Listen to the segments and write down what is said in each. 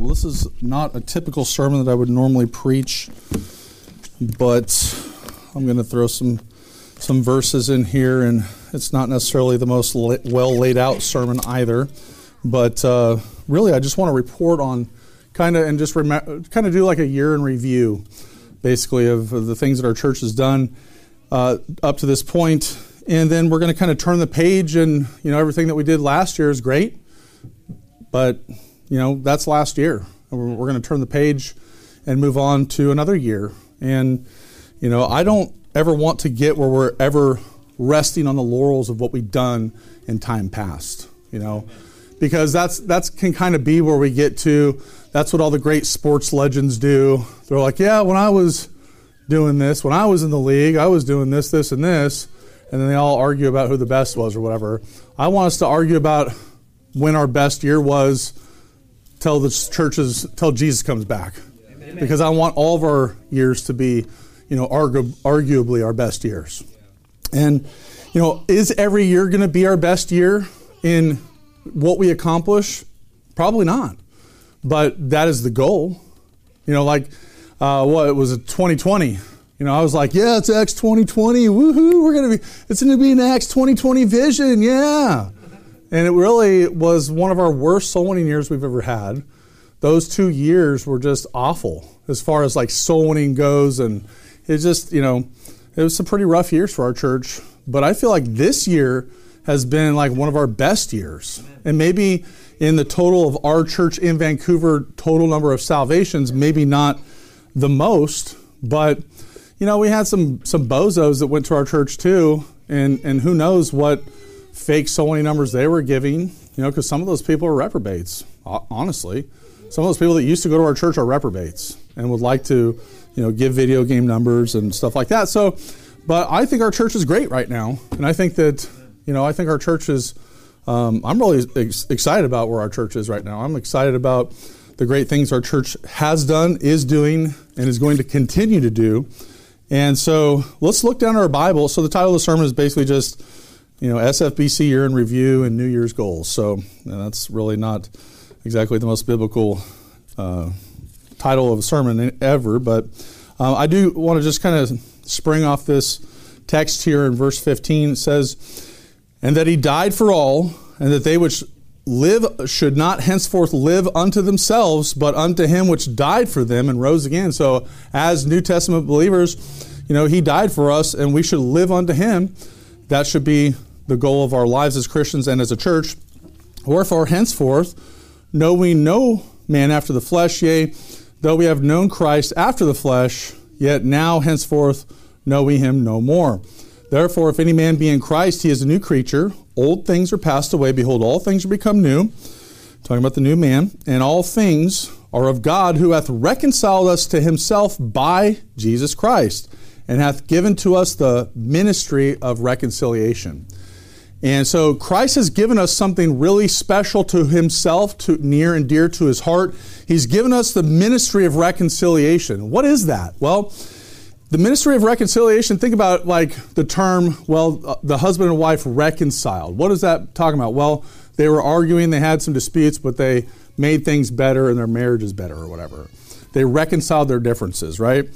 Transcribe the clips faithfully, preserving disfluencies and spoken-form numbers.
Well, this is not a typical sermon that I would normally preach, but I'm going to throw some some verses in here, and it's not necessarily the most la- well laid out sermon either. But uh, really, I just want to report on kind of and just rem- kind of do like a year in review, basically, of, of the things that our church has done uh, up to this point. And then we're going to kind of turn the page, and you know everything that we did last year is great, but you know that's last year. We're, we're going to turn the page and move on to another year. And you know I don't ever want to get where we're ever resting on the laurels of what we've done in time past. You know, because that's that's can kind of be where we get to. That's what all the great sports legends do. They're like, yeah, when I was doing this, when I was in the league, I was doing this, this, and this. And then they all argue about who the best was or whatever. I want us to argue about when our best year was till the churches, till Jesus comes back. Amen. Because I want all of our years to be, you know, argu- arguably our best years. And, you know, is every year going to be our best year in what we accomplish? Probably not. But that is the goal. You know, like, uh, what, it was a twenty twenty. You know, I was like, yeah, it's Acts twenty twenty. Woohoo, we're going to be, it's going to be an Acts twenty twenty vision. Yeah. And it really was one of our worst soul winning years we've ever had. Those two years were just awful as far as like soul winning goes. And it just, you know, it was some pretty rough years for our church. But I feel like this year has been like one of our best years. And maybe in the total of our church in Vancouver, total number of salvations, maybe not the most, but you know, we had some some bozos that went to our church too, and, and who knows what fake soul winning numbers they were giving, you know, because some of those people are reprobates, honestly. Some of those people that used to go to our church are reprobates and would like to, you know, give video game numbers and stuff like that. So, but I think our church is great right now, and I think that, you know, I think our church is, um, I'm really ex- excited about where our church is right now. I'm excited about the great things our church has done, is doing, and is going to continue to do. And so let's look down at our Bible. So the title of the sermon is basically just, you know, S F B C year in review and New Year's goals. So that's really not exactly the most biblical uh, title of a sermon ever. But uh, I do want to just kind of spring off this text here in verse fifteen. It says, and that he died for all, and that they which live should not henceforth live unto themselves, but unto him which died for them and rose again. So as New Testament believers, you know, he died for us and we should live unto him. That should be the goal of our lives as Christians and as a church. Wherefore henceforth know we no man after the flesh, yea, though we have known Christ after the flesh, yet now henceforth know we him no more. Therefore, if any man be in Christ, he is a new creature. Old things are passed away. Behold, all things are become new. Talking about the new man. And all things are of God, who hath reconciled us to himself by Jesus Christ, and hath given to us the ministry of reconciliation. And so Christ has given us something really special to himself, to near and dear to his heart. He's given us the ministry of reconciliation. What is that? Well, the ministry of reconciliation, think about like the term, well, uh, the husband and wife reconciled. What is that talking about? Well, they were arguing, they had some disputes, but they made things better and their marriage is better or whatever. They reconciled their differences, right?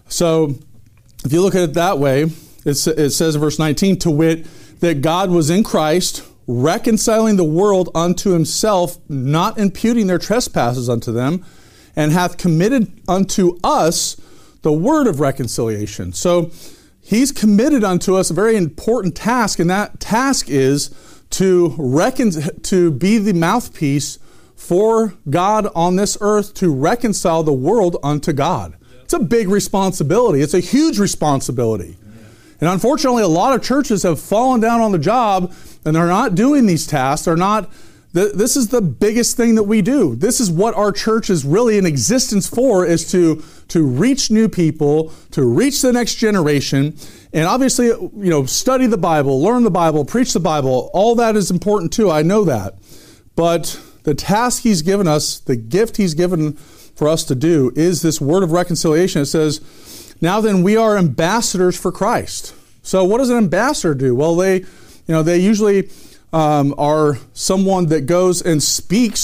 So if you look at it that way, it's, it says in verse nineteen, to wit, that God was in Christ, reconciling the world unto himself, not imputing their trespasses unto them, and hath committed unto us the word of reconciliation. So he's committed unto us a very important task, and that task is to recon- to be the mouthpiece for God on this earth, to reconcile the world unto God. It's a big responsibility. It's a huge responsibility. And unfortunately, a lot of churches have fallen down on the job, and they're not doing these tasks. They're not. This is the biggest thing that we do. This is what our church is really in existence for, is to, to reach new people, to reach the next generation. And obviously, you know, study the Bible, learn the Bible, preach the Bible. All that is important too. I know that. But the task he's given us, the gift he's given for us to do, is this word of reconciliation. It says, now then we are ambassadors for Christ. So what does an ambassador do? Well, they, you know, they usually um, are someone that goes and speaks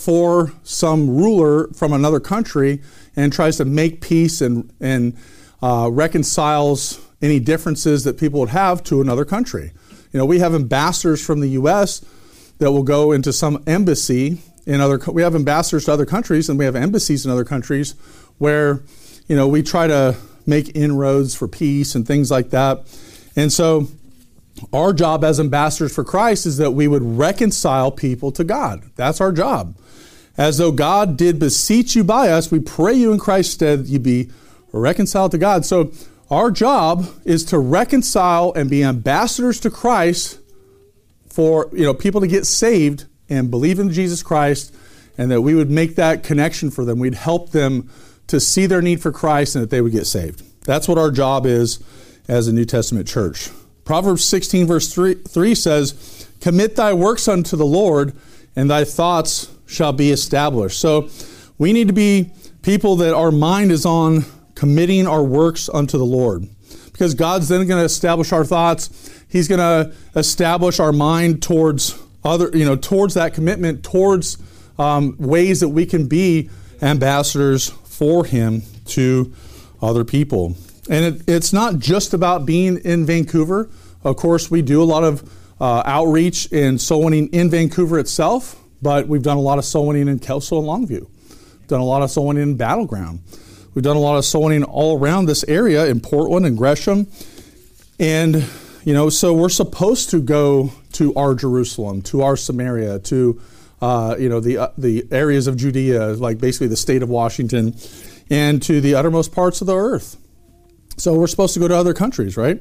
before some ruler from another country and tries to make peace and, and uh, reconciles any differences that people would have to another country. You know, we have ambassadors from the U S that will go into some embassy in other, we have ambassadors to other countries, and we have embassies in other countries where, you know, we try to make inroads for peace and things like that. And so our job as ambassadors for Christ is that we would reconcile people to God. That's our job. As though God did beseech you by us, we pray you in Christ's stead you be reconciled to God. So our job is to reconcile and be ambassadors to Christ for, you know, people to get saved and believe in Jesus Christ, and that we would make that connection for them. We'd help them to see their need for Christ and that they would get saved. That's what our job is as a New Testament church. Proverbs sixteen verse three, three says, commit thy works unto the Lord, and thy thoughts shall be established. So we need to be people that our mind is on committing our works unto the Lord, because God's then going to establish our thoughts. He's going to establish our mind towards other, you know, towards that commitment, towards um, ways that we can be ambassadors for Him to other people. And it, it's not just about being in Vancouver. Of course, we do a lot of uh, outreach and soul winning in Vancouver itself, but we've done a lot of soul winning in Kelso and Longview. We've done a lot of soul winning in Battleground. We've done a lot of soul winning all around this area in Portland and Gresham. And, you know, so we're supposed to go to our Jerusalem, to our Samaria, to, uh, you know, the uh, the areas of Judea, like basically the state of Washington, and to the uttermost parts of the earth. So we're supposed to go to other countries, right?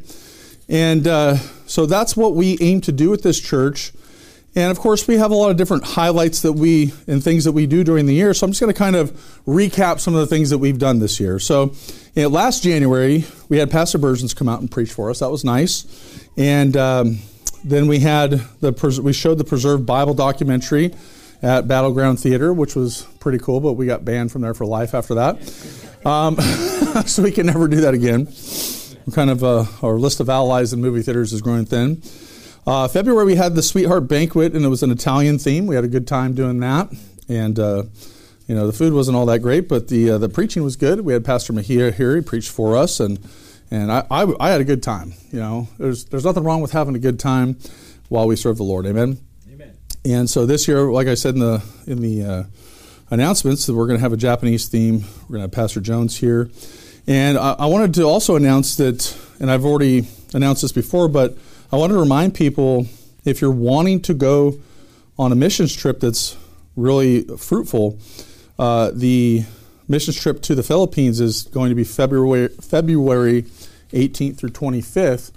And uh, so that's what we aim to do with this church. And of course, we have a lot of different highlights that we and things that we do during the year. So I'm just going to kind of recap some of the things that we've done this year. So you know, last January, we had Pastor Berzins come out and preach for us. That was nice. And um, then we had the we showed the Preserved Bible documentary at Battleground Theater, which was pretty cool, but we got banned from there for life after that. Um, so we can never do that again. We're kind of uh, our list of allies in movie theaters is growing thin. Uh, February, we had the Sweetheart Banquet, and it was an Italian theme. We had a good time doing that. And, uh, you know, the food wasn't all that great, but the uh, the preaching was good. We had Pastor Mejia here. He preached for us, and and I, I, I had a good time. You know, there's there's nothing wrong with having a good time while we serve the Lord. Amen? Amen. And so this year, like I said in the, in the uh, announcements, that we're going to have a Japanese theme. We're going to have Pastor Jones here. And I, I wanted to also announce that, and I've already announced this before, but I want to remind people, if you're wanting to go on a missions trip that's really fruitful, uh, the missions trip to the Philippines is going to be February February eighteenth through twenty-fifth.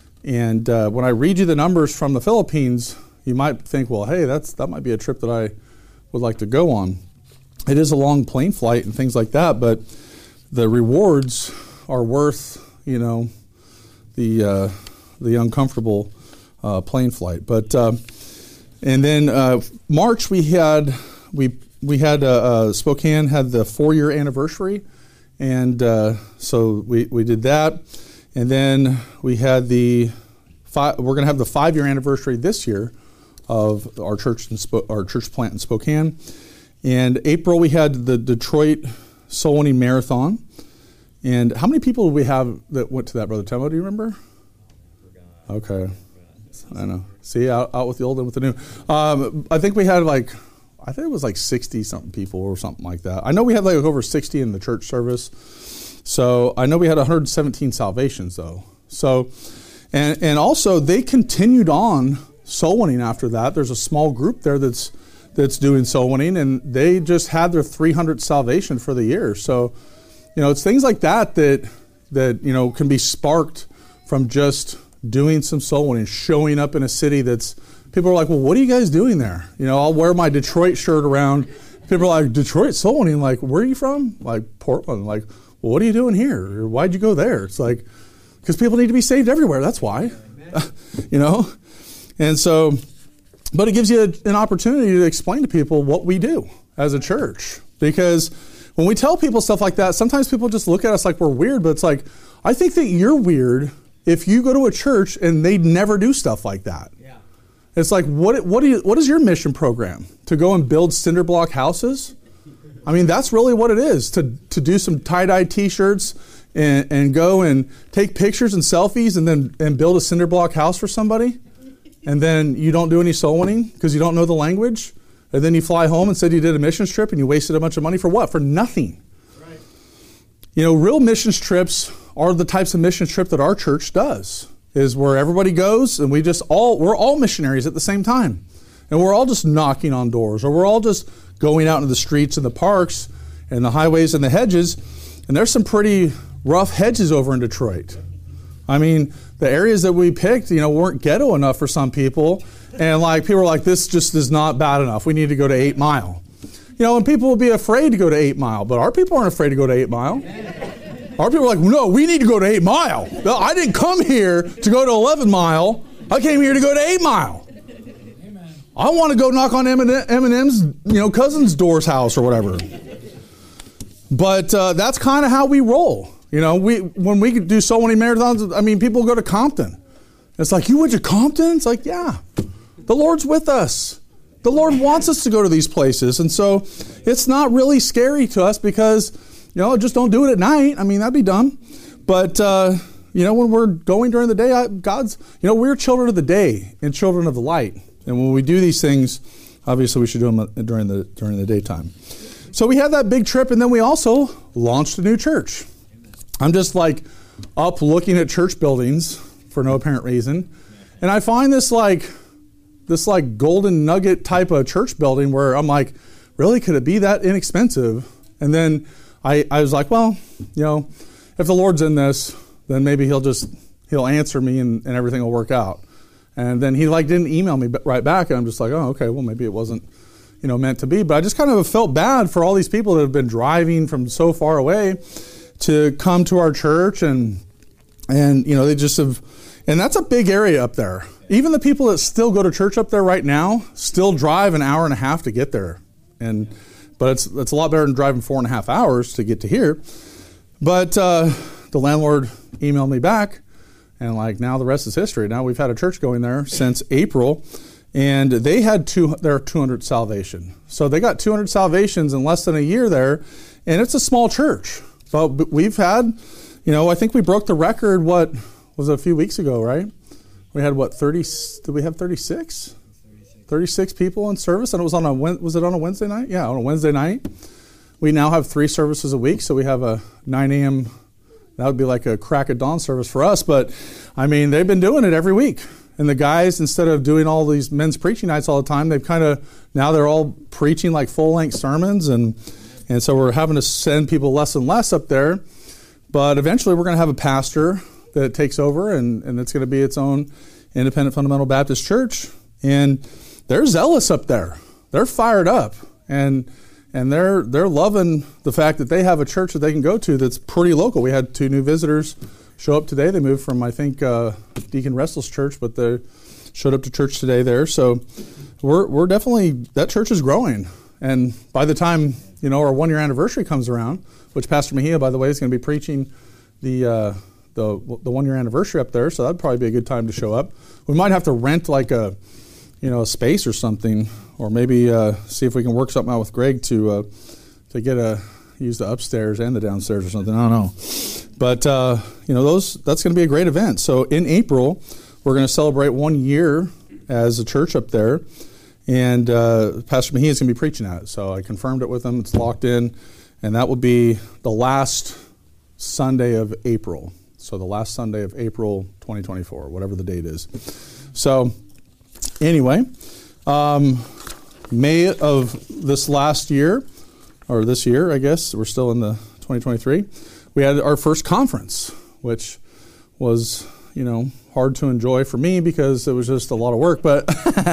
And uh, when I read you the numbers from the Philippines, you might think, well, hey, that's that might be a trip that I would like to go on. It is a long plane flight and things like that, but the rewards are worth, you know, the uh, the uncomfortable uh, plane flight. But uh, and then uh, March we had we we had uh, uh, Spokane had the four year anniversary, and uh, so we we did that, and then we had the five, we're going to have the five year anniversary this year of our church in Sp- our church plant in Spokane. And April we had the Detroit Soul Winning Marathon. And how many people did we have that went to that, Brother Temo? Do you remember? Okay. I know. See, out, out with the old and with the new. Um, I think we had like, I think it was like sixty-something people or something like that. I know we had like over sixty in the church service. So I know we had one hundred seventeen salvations though. So, and and also they continued on soul winning after that. There's a small group there that's that's doing soul winning, and they just had their three hundredth salvation for the year. So, you know, it's things like that that, that you know, can be sparked from just doing some soul winning, showing up in a city that's, people are like, well, what are you guys doing there? You know, I'll wear my Detroit shirt around. People are like, Detroit soul winning? Like, where are you from? Like, Portland. Like, well, what are you doing here? Or why'd you go there? It's like, because people need to be saved everywhere. That's why. You know? And so, but it gives you a, an opportunity to explain to people what we do as a church. Because when we tell people stuff like that, sometimes people just look at us like we're weird, but it's like, I think that you're weird if you go to a church and they never do stuff like that. Yeah. It's like, what what do you what is your mission program? To go and build cinder block houses? I mean, that's really what it is, to, to do some tie-dye t-shirts and, and go and take pictures and selfies and then and build a cinder block house for somebody. And then you don't do any soul winning because you don't know the language. And then you fly home and said you did a missions trip and you wasted a bunch of money for what? For nothing. Right. You know, real missions trips are the types of missions trip that our church does, is where everybody goes and we just all, we're all missionaries at the same time. And we're all just knocking on doors, or we're all just going out into the streets and the parks and the highways and the hedges. And there's some pretty rough hedges over in Detroit. I mean, the areas that we picked, you know, weren't ghetto enough for some people. And like people are like, this just is not bad enough. We need to go to Eight Mile. You know, and people will be afraid to go to Eight Mile, but our people aren't afraid to go to Eight Mile. Our people are like, no, we need to go to Eight Mile. I didn't come here to go to eleven Mile. I came here to go to Eight Mile. I want to go knock on Eminem's, you know, cousin's door's house or whatever. But uh, that's kind of how we roll. You know, we when we do so many marathons, I mean, people go to Compton. It's like, you went to Compton? It's like, yeah, the Lord's with us. The Lord wants us to go to these places. And so it's not really scary to us because, you know, just don't do it at night. I mean, that'd be dumb. But, uh, you know, when we're going during the day, I, God's, you know, we're children of the day and children of the light. And when we do these things, obviously we should do them during the during the daytime. So we had that big trip, and then we also launched a new church. I'm just like up looking at church buildings for no apparent reason, and I find this like this like golden nugget type of church building where I'm like, really, could it be that inexpensive? And then I, I was like, well, you know, if the Lord's in this, then maybe he'll just he'll answer me and, and everything will work out. And then he like didn't email me right back, and I'm just like, oh, okay, well maybe it wasn't, you know, meant to be. But I just kind of felt bad for all these people that have been driving from so far away to come to our church, and and you know they just have, and that's a big area up there. Even the people that still go to church up there right now still drive an hour and a half to get there, and but it's it's a lot better than driving four and a half hours to get to here. But uh, the landlord emailed me back. And like now the rest is history. Now we've had a church going there since April, and they had two, their two hundred salvation. So they got two hundred salvations in less than a year there, and it's a small church. But we've had, you know, I think we broke the record, what, was it a few weeks ago, right? We had what, thirty, did we have thirty-six? thirty-six people in service, and it was on a, was it on a Wednesday night? Yeah, on a Wednesday night. We now have three services a week, so we have a nine a.m., that would be like a crack at dawn service for us. But, I mean, they've been doing it every week. And the guys, instead of doing all these men's preaching nights all the time, they've kind of, now they're all preaching like full-length sermons. And, and so we're having to send people less and less up there. But eventually we're going to have a pastor that takes over, and, and it's going to be its own independent fundamental Baptist church. And they're zealous up there. They're fired up. And And they're they're loving the fact that they have a church that they can go to that's pretty local. We had two new visitors show up today. They moved from, I think, uh, Deacon Restless Church, but they showed up to church today there. So we're we're definitely, that church is growing. And by the time, you know, our one year anniversary comes around, which Pastor Mejia, by the way, is going to be preaching the uh, the the one year anniversary up there. So that'd probably be a good time to show up. We might have to rent like a you know a space or something. Or maybe uh, see if we can work something out with Greg to uh, to get a use the upstairs and the downstairs or something. I don't know, but uh, you know those that's going to be a great event. So in April, we're going to celebrate one year as a church up there, and uh, Pastor Mejia is going to be preaching at it. So I confirmed it with him; it's locked in, and that will be the last Sunday of April. So the last Sunday of April twenty twenty-four, whatever the date is. So anyway. Um, May of this last year, or this year, I guess, we're still in the twenty twenty-three, we had our first conference, which was, you know, hard to enjoy for me because it was just a lot of work, but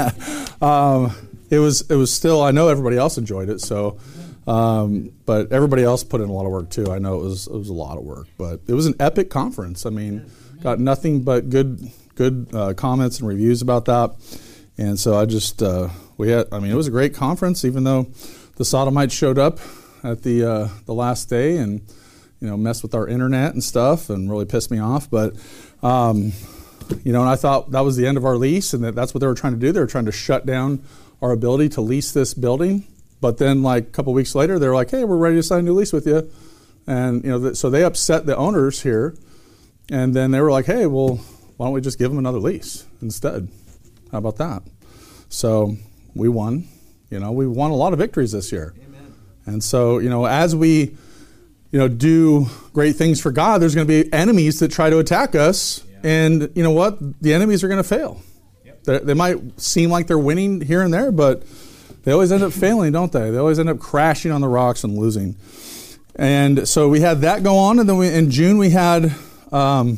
um, it was it was still, I know everybody else enjoyed it, so, um, but everybody else put in a lot of work too. I know it was it was a lot of work, but it was an epic conference. I mean, got nothing but good, good uh, comments and reviews about that. And so I just, uh, we had, I mean, it was a great conference, even though the sodomites showed up at the uh, the last day and, you know, messed with our internet and stuff and really pissed me off. But um, you know, and I thought that was the end of our lease, and that that's what they were trying to do. They were trying to shut down our ability to lease this building. But then, like a couple weeks later, they were like, "Hey, we're ready to sign a new lease with you," and you know, th- so they upset the owners here, and then they were like, "Hey, well, why don't we just give them another lease instead? How about that?" So we won. You know, we won a lot of victories this year. Amen. And so, you know, as we, you know, do great things for God, there's going to be enemies that try to attack us. Yeah. And you know what? The enemies are going to fail. Yep. They might seem like they're winning here and there, but they always end up failing, don't they? They always end up crashing on the rocks and losing. And so we had that go on. And then we, in June, we had... Um,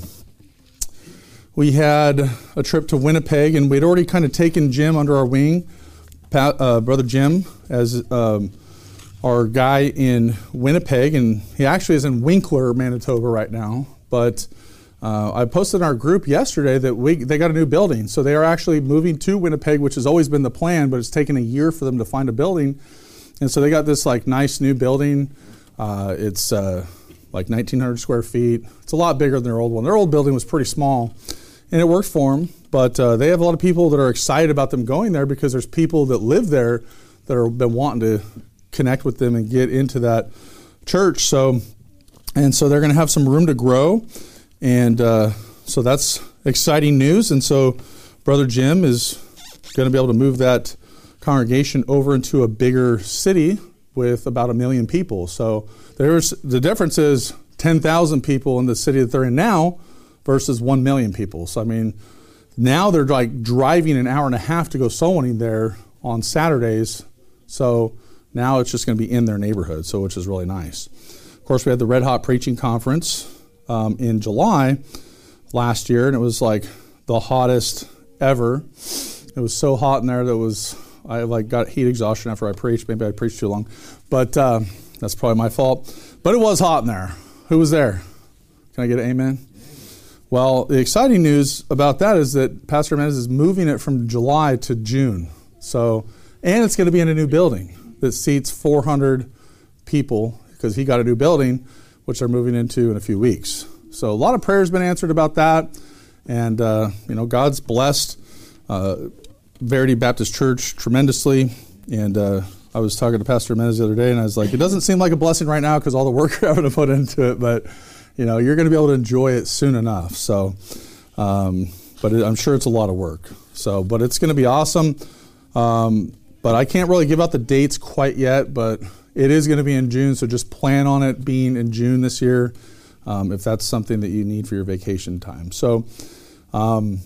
We had a trip to Winnipeg, and we'd already kind of taken Jim under our wing, Pat, uh, Brother Jim, as um, our guy in Winnipeg, and he actually is in Winkler, Manitoba right now. But uh, I posted in our group yesterday that we they got a new building, so they are actually moving to Winnipeg, which has always been the plan, but it's taken a year for them to find a building, and so they got this like nice new building. Uh, it's uh, like nineteen hundred square feet. It's a lot bigger than their old one. Their old building was pretty small. And it worked for them, but uh, they have a lot of people that are excited about them going there because there's people that live there that have been wanting to connect with them and get into that church. So, and so they're going to have some room to grow, and uh, so that's exciting news. And so, Brother Jim is going to be able to move that congregation over into a bigger city with about a million people. So, there's the difference is ten thousand people in the city that they're in now versus one million people. So, I mean, now they're like driving an hour and a half to go soul winning there on Saturdays. So now it's just going to be in their neighborhood, so which is really nice. Of course, we had the Red Hot Preaching Conference um, in July last year, and it was like the hottest ever. It was so hot in there that it was, I like got heat exhaustion after I preached. Maybe I preached too long, but uh, that's probably my fault. But it was hot in there. Who was there? Can I get an amen? Well, the exciting news about that is that Pastor Menez is moving it from July to June. So, and it's going to be in a new building that seats four hundred people because he got a new building, which they're moving into in a few weeks. So a lot of prayers been answered about that. And, uh, you know, God's blessed uh, Verity Baptist Church tremendously. And uh, I was talking to Pastor Menez the other day, and I was like, it doesn't seem like a blessing right now because all the work you're having to put into it, but you know, you're going to be able to enjoy it soon enough. So, um, but it, I'm sure it's a lot of work. So, but it's going to be awesome. Um, but I can't really give out the dates quite yet, but it is going to be in June. So just plan on it being in June this year, um, if that's something that you need for your vacation time. So, um,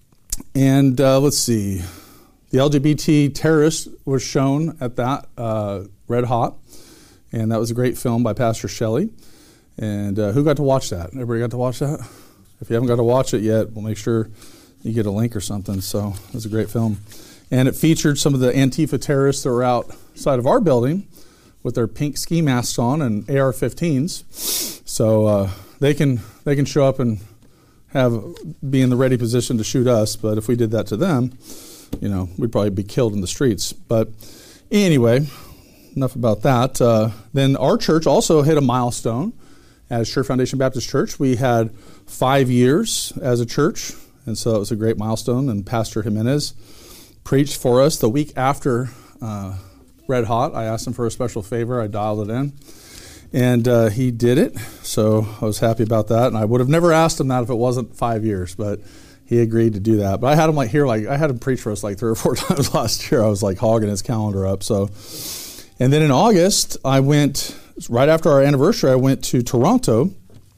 and uh, let's see, the L G B T terrorist was shown at that uh, Red Hot, and that was a great film by Pastor Shelley. And uh, who got to watch that? Everybody got to watch that? If you haven't got to watch it yet, we'll make sure you get a link or something. So it was a great film. And it featured some of the Antifa terrorists that were outside of our building with their pink ski masks on and A R fifteens. So uh, they can they can show up and have be in the ready position to shoot us. But if we did that to them, you know, we'd probably be killed in the streets. But anyway, enough about that. Uh, then our church also hit a milestone. As Sure Foundation Baptist Church, we had five years as a church, and so that was a great milestone. And Pastor Jimenez preached for us the week after uh, Red Hot. I asked him for a special favor. I dialed it in, and uh, he did it. So I was happy about that. And I would have never asked him that if it wasn't five years, but he agreed to do that. But I had him like here, like I had him preach for us like three or four times last year. I was like hogging his calendar up. So, and then in August, I went. Right after our anniversary, I went to Toronto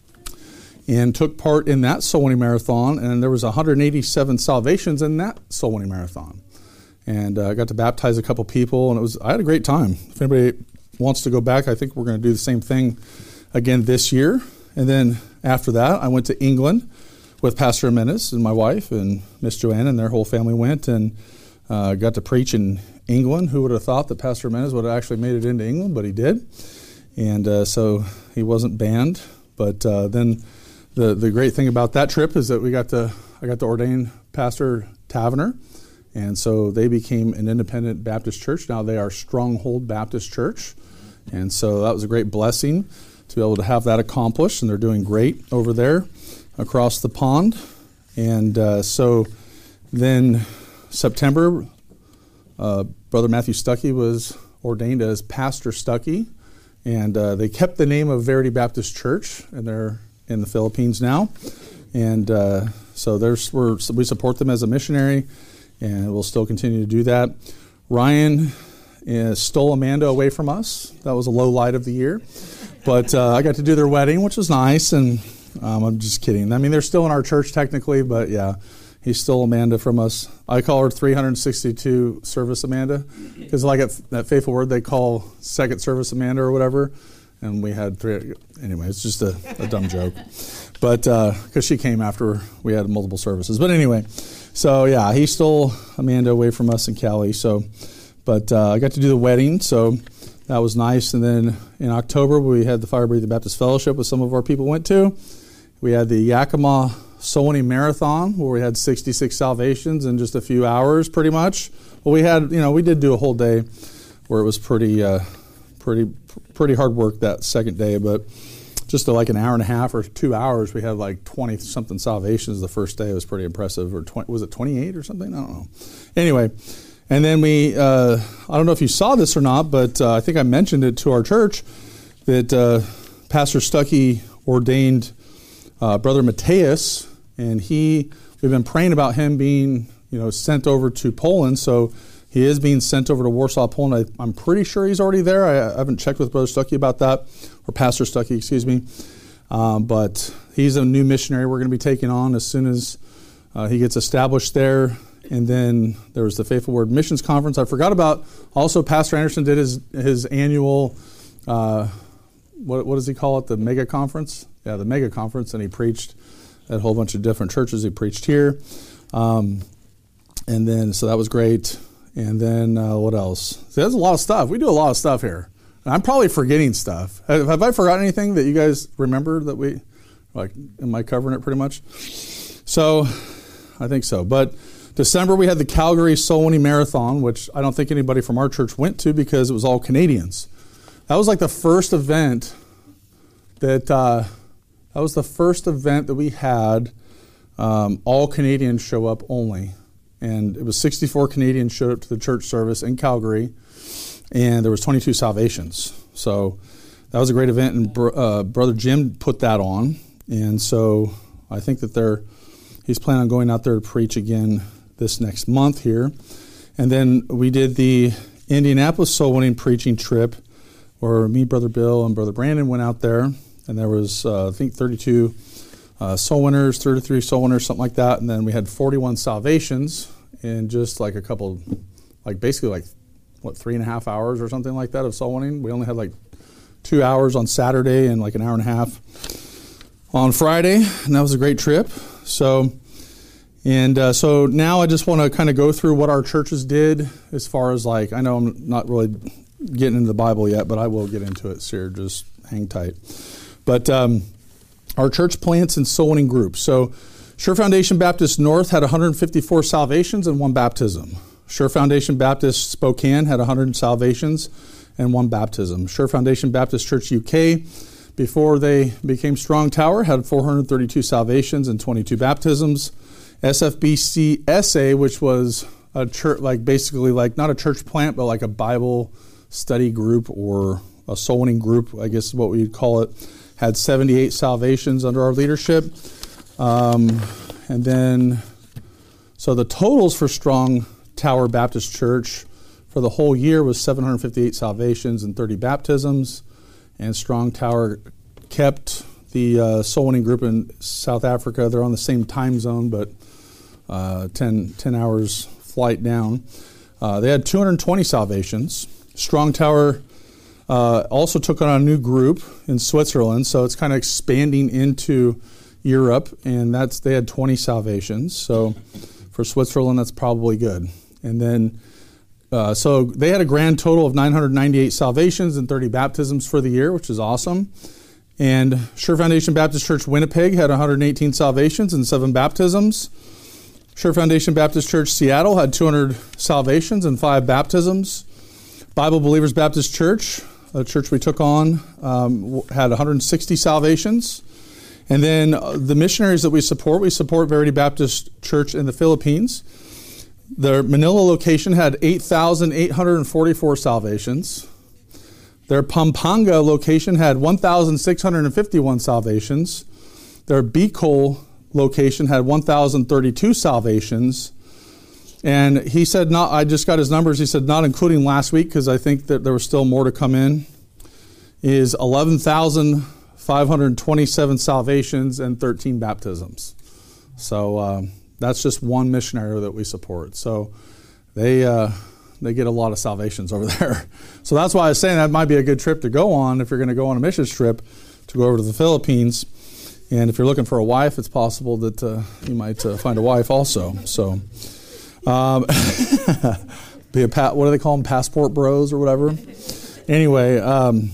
and took part in that soul winning marathon, and there was one hundred eighty-seven salvations in that soul winning marathon. And uh, I got to baptize a couple people, and it was I had a great time. If anybody wants to go back, I think we're going to do the same thing again this year. And then after that, I went to England with Pastor Jimenez and my wife and Miss Joanne, and their whole family went and uh, got to preach in England. Who would have thought that Pastor Jimenez would have actually made it into England, but he did. And uh, so he wasn't banned. But uh, then the the great thing about that trip is that we got to I got to ordain Pastor Tavener, and so they became an independent Baptist church. Now they are Stronghold Baptist Church, and so that was a great blessing to be able to have that accomplished. And they're doing great over there across the pond. And uh, so then September, uh, Brother Matthew Stuckey was ordained as Pastor Stuckey, and uh, they kept the name of Verity Baptist Church, and they're in the Philippines now. And uh, so there's we're, we support them as a missionary, and we'll still continue to do that. Ryan uh, stole Amanda away from us. That was a low light of the year. But uh, I got to do their wedding, which was nice, and um, I'm just kidding. I mean, they're still in our church technically, but yeah, he stole Amanda from us. I call her three hundred sixty-two service Amanda, because like at that Faithful Word, they call second service Amanda or whatever, and we had three. Anyway, it's just a, a dumb joke. But because uh, she came after we had multiple services. But anyway, so yeah, he stole Amanda away from us and Callie. So, but uh, I got to do the wedding, so that was nice. And then in October, we had the Fire Breathing Baptist Fellowship, which some of our people went to. We had the Yakima Soul Winning Marathon, where we had sixty-six salvations in just a few hours, pretty much. Well, we had, you know, we did do a whole day where it was pretty, uh, pretty, pretty hard work that second day, but just like an hour and a half or two hours, we had like twenty something salvations the first day. It was pretty impressive. Or twenty, was it twenty-eight or something? I don't know. Anyway, and then we, uh, I don't know if you saw this or not, but uh, I think I mentioned it to our church that uh, Pastor Stuckey ordained uh, Brother Mateus, and he, we've been praying about him being, you know, sent over to Poland. So he is being sent over to Warsaw, Poland. I, I'm pretty sure he's already there. I, I haven't checked with Brother Stuckey about that, or Pastor Stuckey, excuse me. Um, but he's a new missionary we're going to be taking on as soon as uh, he gets established there. And then there was the Faithful Word Missions Conference. I forgot about, also Pastor Anderson did his his annual, uh, what what does he call it, the mega conference? Yeah, the mega conference, and he preached at a whole bunch of different churches. He preached here. Um, and then, so that was great. And then uh, what else? See, there's a lot of stuff. We do a lot of stuff here. And I'm probably forgetting stuff. Have, have I forgotten anything that you guys remember that we, like, am I covering it pretty much? So, I think so. But December, we had the Calgary Soul Winning Marathon, which I don't think anybody from our church went to because it was all Canadians. That was like the first event that, uh, that was the first event that we had um, all Canadians show up only. And it was sixty-four Canadians showed up to the church service in Calgary, and there was twenty-two salvations. So that was a great event, and uh, Brother Jim put that on. And so I think that they're, he's planning on going out there to preach again this next month here. And then we did the Indianapolis Soul Winning preaching trip, where me, Brother Bill, and Brother Brandon went out there, and there was, uh, I think, thirty-two uh, soul winners, thirty-three soul winners, something like that. And then we had forty-one salvations in just like a couple, like basically like, what, three and a half hours or something like that of soul winning. We only had like two hours on Saturday and like an hour and a half on Friday, and that was a great trip. So, and uh, so now I just want to kind of go through what our churches did as far as like, I know I'm not really getting into the Bible yet, but I will get into it, so just hang tight. But um, our church plants and soul winning groups. So Sure Foundation Baptist North had one hundred fifty-four salvations and one baptism. Sure Foundation Baptist Spokane had one hundred salvations and one baptism. Sure Foundation Baptist Church U K, before they became Strong Tower, had four hundred thirty-two salvations and twenty-two baptisms. S F B C S A, which was a church, like basically like not a church plant, but like a Bible study group or a soul winning group, I guess is what we'd call it, had seventy-eight salvations under our leadership. Um, and then, so the totals for Strong Tower Baptist Church for the whole year was seven hundred fifty-eight salvations and thirty baptisms. And Strong Tower kept the uh, soul winning group in South Africa. They're on the same time zone, but uh, ten, ten hours flight down. Uh, they had two hundred twenty salvations. Strong Tower uh, also took on a new group in Switzerland, so it's kind of expanding into Europe, and that's they had twenty salvations. So for Switzerland, that's probably good. And then, uh, so they had a grand total of nine hundred ninety-eight salvations and thirty baptisms for the year, which is awesome. And Sure Foundation Baptist Church Winnipeg had one hundred eighteen salvations and seven baptisms. Sure Foundation Baptist Church Seattle had two hundred salvations and five baptisms. Bible Believers Baptist Church, a church we took on, um, had one hundred sixty salvations. And then uh, the missionaries that we support, we support Verity Baptist Church in the Philippines. Their Manila location had eight thousand eight hundred forty-four salvations. Their Pampanga location had one thousand six hundred fifty-one salvations. Their Bicol location had one thousand thirty-two salvations. And he said, not, I just got his numbers, he said, not including last week, because I think that there was still more to come in, is eleven thousand five hundred twenty-seven salvations and thirteen baptisms. So um, that's just one missionary that we support. So they uh, they get a lot of salvations over there. So that's why I was saying that might be a good trip to go on if you're going to go on a missions trip, to go over to the Philippines. And if you're looking for a wife, it's possible that uh, you might uh, find a wife also. So um, be a pa- what do they call them? Passport bros or whatever. Anyway. Um,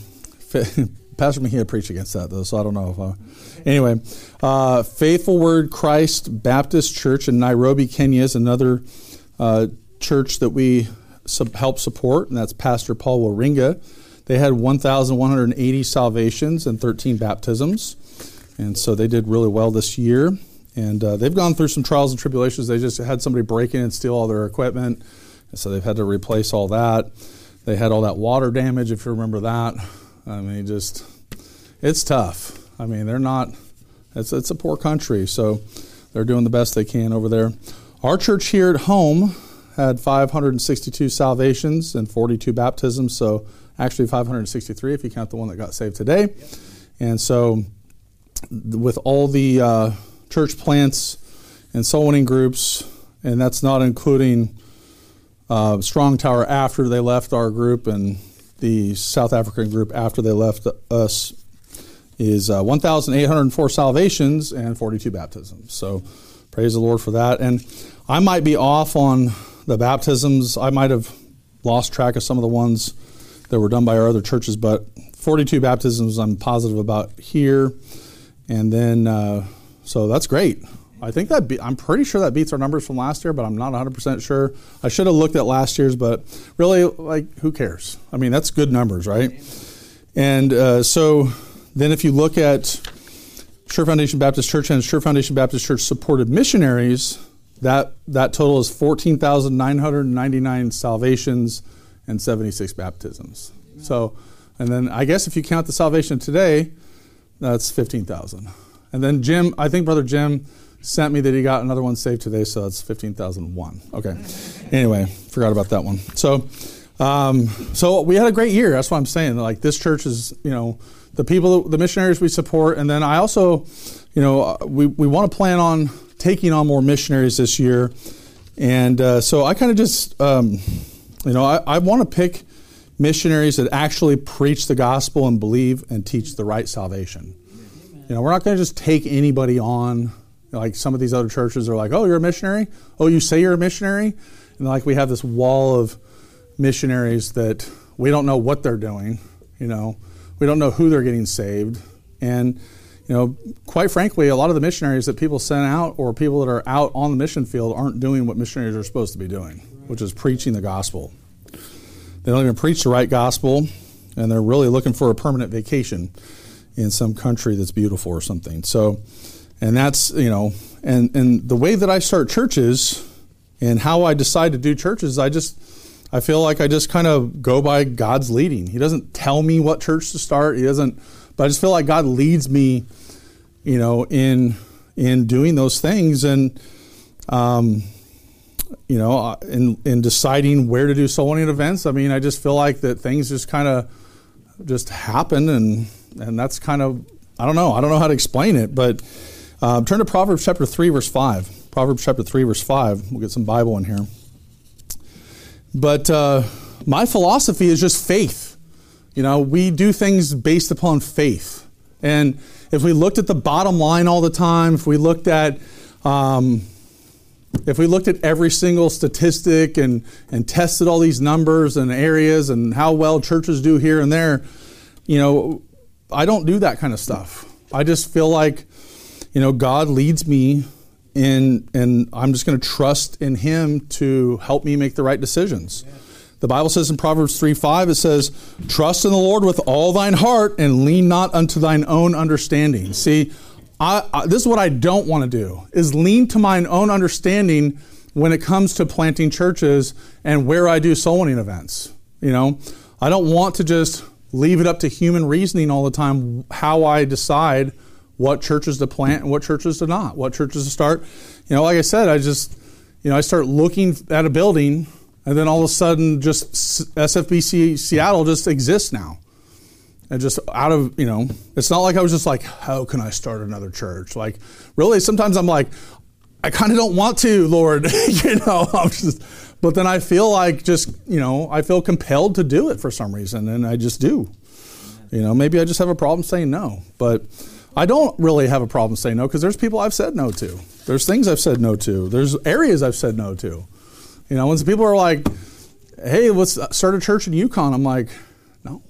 Pastor Mejia preached against that, though, so I don't know if I... Anyway, uh, Faithful Word Christ Baptist Church in Nairobi, Kenya is another uh, church that we sub- help support, and that's Pastor Paul Waringa. They had one thousand one hundred eighty salvations and thirteen baptisms, and so they did really well this year. And uh, they've gone through some trials and tribulations. They just had somebody break in and steal all their equipment, and so they've had to replace all that. They had all that water damage, if you remember that. I mean, just, it's tough. I mean, they're not, it's, it's a poor country, so they're doing the best they can over there. Our church here at home had five hundred sixty-two salvations and forty-two baptisms, so actually five hundred sixty-three if you count the one that got saved today. Yep. And so with all the uh, church plants and soul winning groups, and that's not including uh, Strong Tower after they left our group, and the South African group after they left us, is uh, one thousand eight hundred four salvations and forty-two baptisms. So praise the Lord for that. And I might be off on the baptisms. I might have lost track of some of the ones that were done by our other churches, but forty-two baptisms I'm positive about here. And then, uh, so that's great. I think that, be, I'm pretty sure that beats our numbers from last year, but I'm not one hundred percent sure. I should have looked at last year's, but really, like, who cares? I mean, that's good numbers, right? And uh, so then if you look at Sure Foundation Baptist Church and Sure Foundation Baptist Church supported missionaries, that, that total is fourteen thousand nine hundred ninety-nine salvations and seventy-six baptisms. So, and then I guess if you count the salvation today, that's fifteen thousand. And then Jim, I think Brother Jim sent me that he got another one saved today, so that's fifteen thousand one. Okay. Anyway, forgot about that one. So, um, so we had a great year. That's what I'm saying. Like, this church is, you know, the people, the missionaries we support, and then I also, you know, we, we want to plan on taking on more missionaries this year. And uh, so I kind of just, um, you know, I, I want to pick missionaries that actually preach the gospel and believe and teach the right salvation. You know, we're not going to just take anybody on. Like some of these other churches are like, oh, you're a missionary? Oh, you say you're a missionary? And like we have this wall of missionaries that we don't know what they're doing. You know, we don't know who they're getting saved. And, you know, quite frankly, a lot of the missionaries that people send out or people that are out on the mission field aren't doing what missionaries are supposed to be doing, which is preaching the gospel. They don't even preach the right gospel, and they're really looking for a permanent vacation in some country that's beautiful or something. So, and that's, you know, and, and the way that I start churches and how I decide to do churches, I just, I feel like I just kind of go by God's leading. He doesn't tell me what church to start. He doesn't, but I just feel like God leads me, you know, in, in doing those things. And, um, you know, in, in deciding where to do soul winning events. I mean, I just feel like that things just kind of just happen, and, and that's kind of, I don't know. I don't know how to explain it, but Uh, turn to Proverbs chapter three, verse five. Proverbs chapter three, verse five. We'll get some Bible in here. But uh, my philosophy is just faith. You know, we do things based upon faith. And if we looked at the bottom line all the time, if we looked at, um, if we looked at every single statistic and and tested all these numbers and areas and how well churches do here and there, you know, I don't do that kind of stuff. I just feel like, you know, God leads me in, and I'm just going to trust in Him to help me make the right decisions. Yeah. The Bible says in Proverbs three five, it says, trust in the Lord with all thine heart and lean not unto thine own understanding. See, I, I, this is what I don't want to do, is lean to my own understanding when it comes to planting churches and where I do soul winning events. You know, I don't want to just leave it up to human reasoning all the time how I decide what churches to plant and what churches to not, what churches to start. You know, like I said, I just, you know, I start looking at a building and then all of a sudden just S F B C Seattle just exists now. And just out of, you know, it's not like I was just like, how can I start another church? Like, really, sometimes I'm like, I kind of don't want to, Lord, you know, I'm just, but then I feel like just, you know, I feel compelled to do it for some reason, and I just do. You know, maybe I just have a problem saying no, but I don't really have a problem saying no because there's people I've said no to. There's things I've said no to. There's areas I've said no to. You know, when people are like, hey, let's start a church in Yukon, I'm like, no.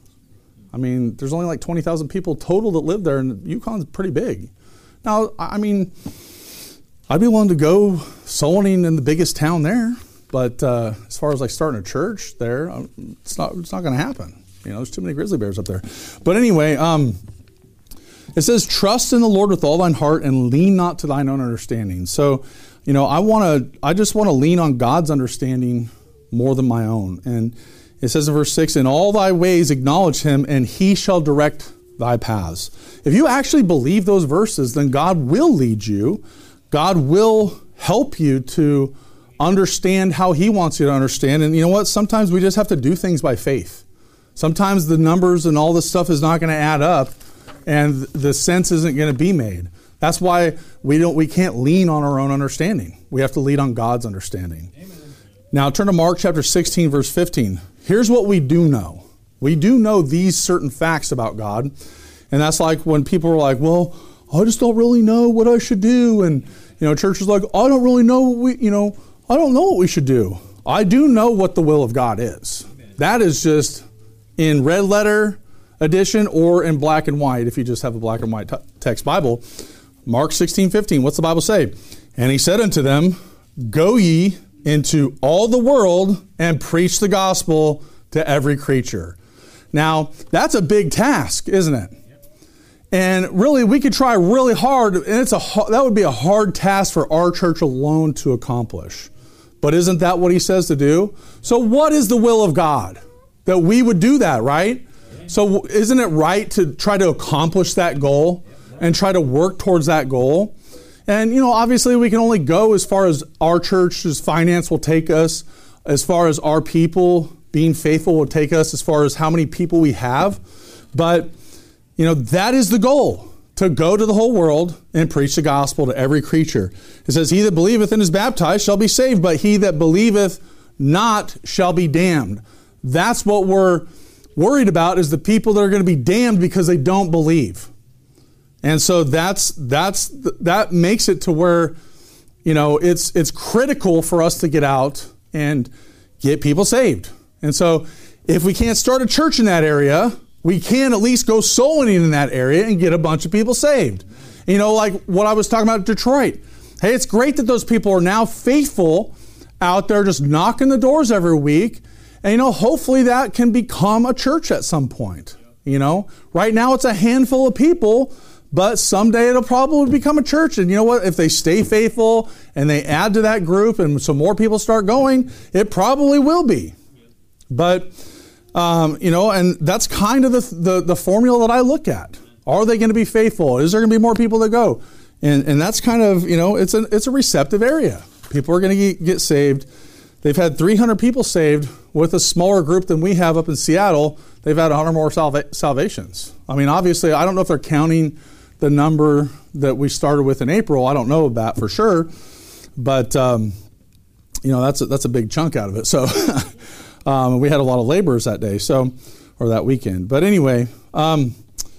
I mean, there's only like twenty thousand people total that live there, and Yukon's pretty big. Now, I mean, I'd be willing to go soul winning in the biggest town there, but uh, as far as like starting a church there, it's not it's not going to happen. You know, there's too many grizzly bears up there. But anyway, um, it says, trust in the Lord with all thine heart and lean not to thine own understanding. So, you know, I want to, I just want to lean on God's understanding more than my own. And it says in verse six, in all thy ways acknowledge him, and he shall direct thy paths. If you actually believe those verses, then God will lead you. God will help you to understand how he wants you to understand. And you know what? Sometimes we just have to do things by faith. Sometimes the numbers and all this stuff is not going to add up, and the sense isn't going to be made. That's why we don't, we can't lean on our own understanding. We have to lean on God's understanding. Amen. Now turn to Mark chapter sixteen, verse fifteen. Here's what we do know. We do know these certain facts about God. And that's like when people are like, well, I just don't really know what I should do. And, you know, church is like, I don't really know what we, you know, I don't know what we should do. I do know what the will of God is. Amen. That is just in red letter edition or in black and white if you just have a black and white t- text Bible. Mark sixteen fifteen, what's the Bible say? And he said unto them, go ye into all the world and preach the gospel to every creature. Now, that's a big task, isn't it? Yep. And really, we could try really hard, and it's a that would be a hard task for our church alone to accomplish. But isn't that what he says to do? So what is the will of God? That we would do that, right? So isn't it right to try to accomplish that goal and try to work towards that goal? And, you know, obviously we can only go as far as our church's finance will take us, as far as our people being faithful will take us, as far as how many people we have. But, you know, that is the goal, to go to the whole world and preach the gospel to every creature. It says, he that believeth and is baptized shall be saved, but he that believeth not shall be damned. That's what we're worried about, is the people that are going to be damned because they don't believe. And so that's that's that makes it to where, you know, it's it's critical for us to get out and get people saved. And so if we can't start a church in that area, we can at least go soul winning in that area and get a bunch of people saved. You know, like what I was talking about Detroit. Hey, it's great that those people are now faithful out there just knocking the doors every week. And, you know, hopefully that can become a church at some point. You know, right now it's a handful of people, but someday it'll probably become a church. And you know what? If they stay faithful and they add to that group and some more people start going, it probably will be. But, um, you know, and that's kind of the, the, the formula that I look at. Are they going to be faithful? Is there going to be more people that go? And and that's kind of, you know, it's a, it's a receptive area. People are going to get, get saved. They've had three hundred people saved with a smaller group than we have up in Seattle. They've had one hundred more salva- salvations. I mean, obviously, I don't know if they're counting the number that we started with in April. I don't know that for sure. But, um, you know, that's a, that's a big chunk out of it. So um, we had a lot of laborers that day, so or that weekend. But anyway, um,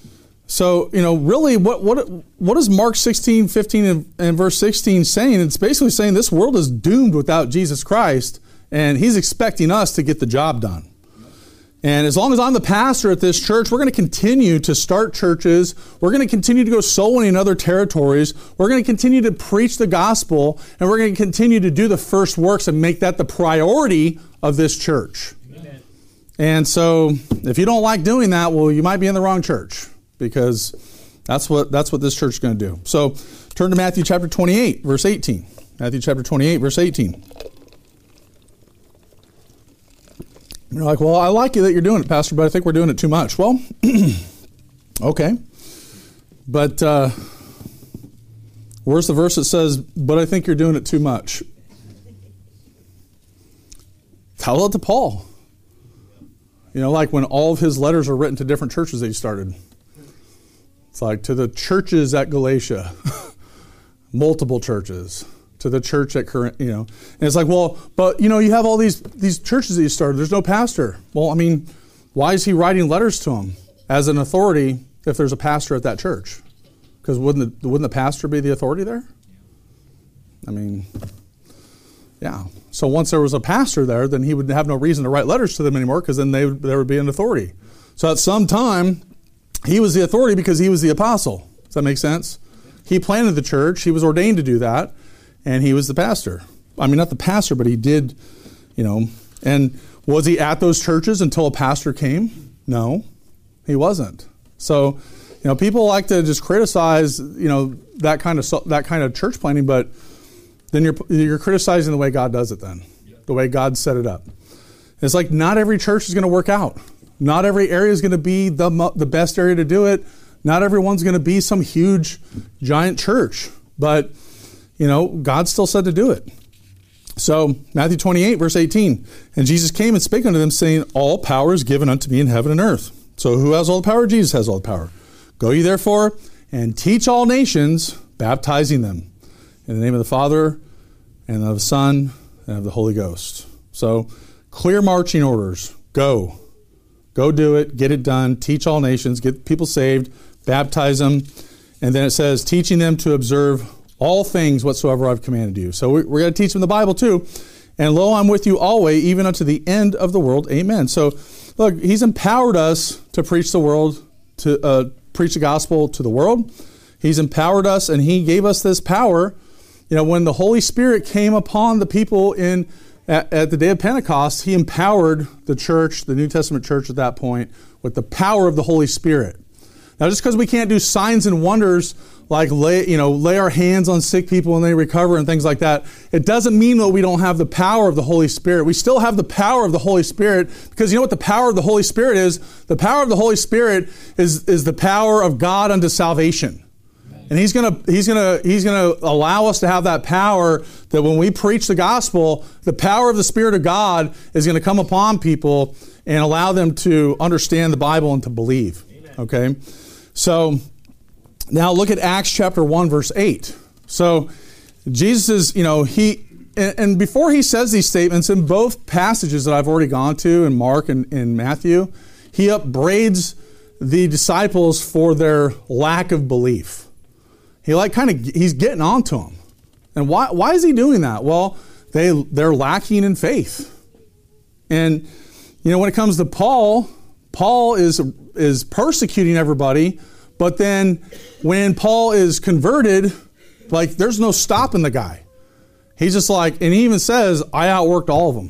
so, you know, really, what what what is Mark sixteen, fifteen, and, and verse sixteen saying? It's basically saying this world is doomed without Jesus Christ, and he's expecting us to get the job done. And as long as I'm the pastor at this church, we're going to continue to start churches. We're going to continue to go soul winning in other territories. We're going to continue to preach the gospel, and we're going to continue to do the first works and make that the priority of this church. Amen. And so if you don't like doing that, well, you might be in the wrong church, because That's what that's what this church is going to do. So turn to Matthew chapter twenty-eight, verse eighteen. Matthew chapter twenty-eight, verse eighteen. You're like, well, I like it that you're doing it, Pastor, but I think we're doing it too much. Well, okay. But uh, where's the verse that says, but I think you're doing it too much? Tell it to Paul. You know, like when all of his letters are written to different churches that he started. It's like to the churches at Galatia, multiple churches. To the church at current, you know, and it's like, well, but you know, you have all these these churches that you started. There's no pastor. Well, I mean, why is he writing letters to them as an authority if there's a pastor at that church? Because wouldn't the, wouldn't the pastor be the authority there? I mean, yeah. So once there was a pastor there, then he would have no reason to write letters to them anymore, because then they would, there would be an authority. So at some time, he was the authority because he was the apostle. Does that make sense? He planted the church. He was ordained to do that. And he was the pastor. I mean, not the pastor, but he did, you know. And was he at those churches until a pastor came? No, he wasn't. So, you know, people like to just criticize, you know, that kind of that kind of church planting, but then you're you're criticizing the way God does it. Then, the way God set it up. It's like not every church is going to work out. Not every area is going to be the the best area to do it. Not everyone's going to be some huge, giant church, but you know, God still said to do it. So Matthew twenty-eight, verse eighteen. And Jesus came and spake unto them, saying, all power is given unto me in heaven and earth. So who has all the power? Jesus has all the power. Go ye therefore and teach all nations, baptizing them in the name of the Father and of the Son and of the Holy Ghost. So clear marching orders. Go. Go do it. Get it done. Teach all nations. Get people saved. Baptize them. And then it says, teaching them to observe all things whatsoever I've commanded you. So we're, we're going to teach them the Bible too. And lo, I'm with you always, even unto the end of the world. Amen. So look, he's empowered us to preach the world, to uh, preach the gospel to the world. He's empowered us, and he gave us this power. You know, when the Holy Spirit came upon the people in at, at the day of Pentecost, he empowered the church, the New Testament church at that point, with the power of the Holy Spirit. Now, just because we can't do signs and wonders like lay, you know, lay our hands on sick people and they recover and things like that, it doesn't mean that we don't have the power of the Holy Spirit. We still have the power of the Holy Spirit, because you know what the power of the Holy Spirit is? The power of the Holy Spirit is, is the power of God unto salvation. And he's gonna he's gonna he's gonna allow us to have that power, that when we preach the gospel, the power of the Spirit of God is going to come upon people and allow them to understand the Bible and to believe. Amen. Okay? So now look at Acts chapter one, verse eight. So Jesus is, you know, he, and, and before he says these statements, in both passages that I've already gone to, in Mark and in Matthew, he upbraids the disciples for their lack of belief. He like kind of, he's getting on to them. And why, why is he doing that? Well, they, they're lacking in faith. And, you know, when it comes to Paul, Paul is, is persecuting everybody. But then when Paul is converted, like there's no stopping the guy. He's just like, and he even says, I outworked all of them.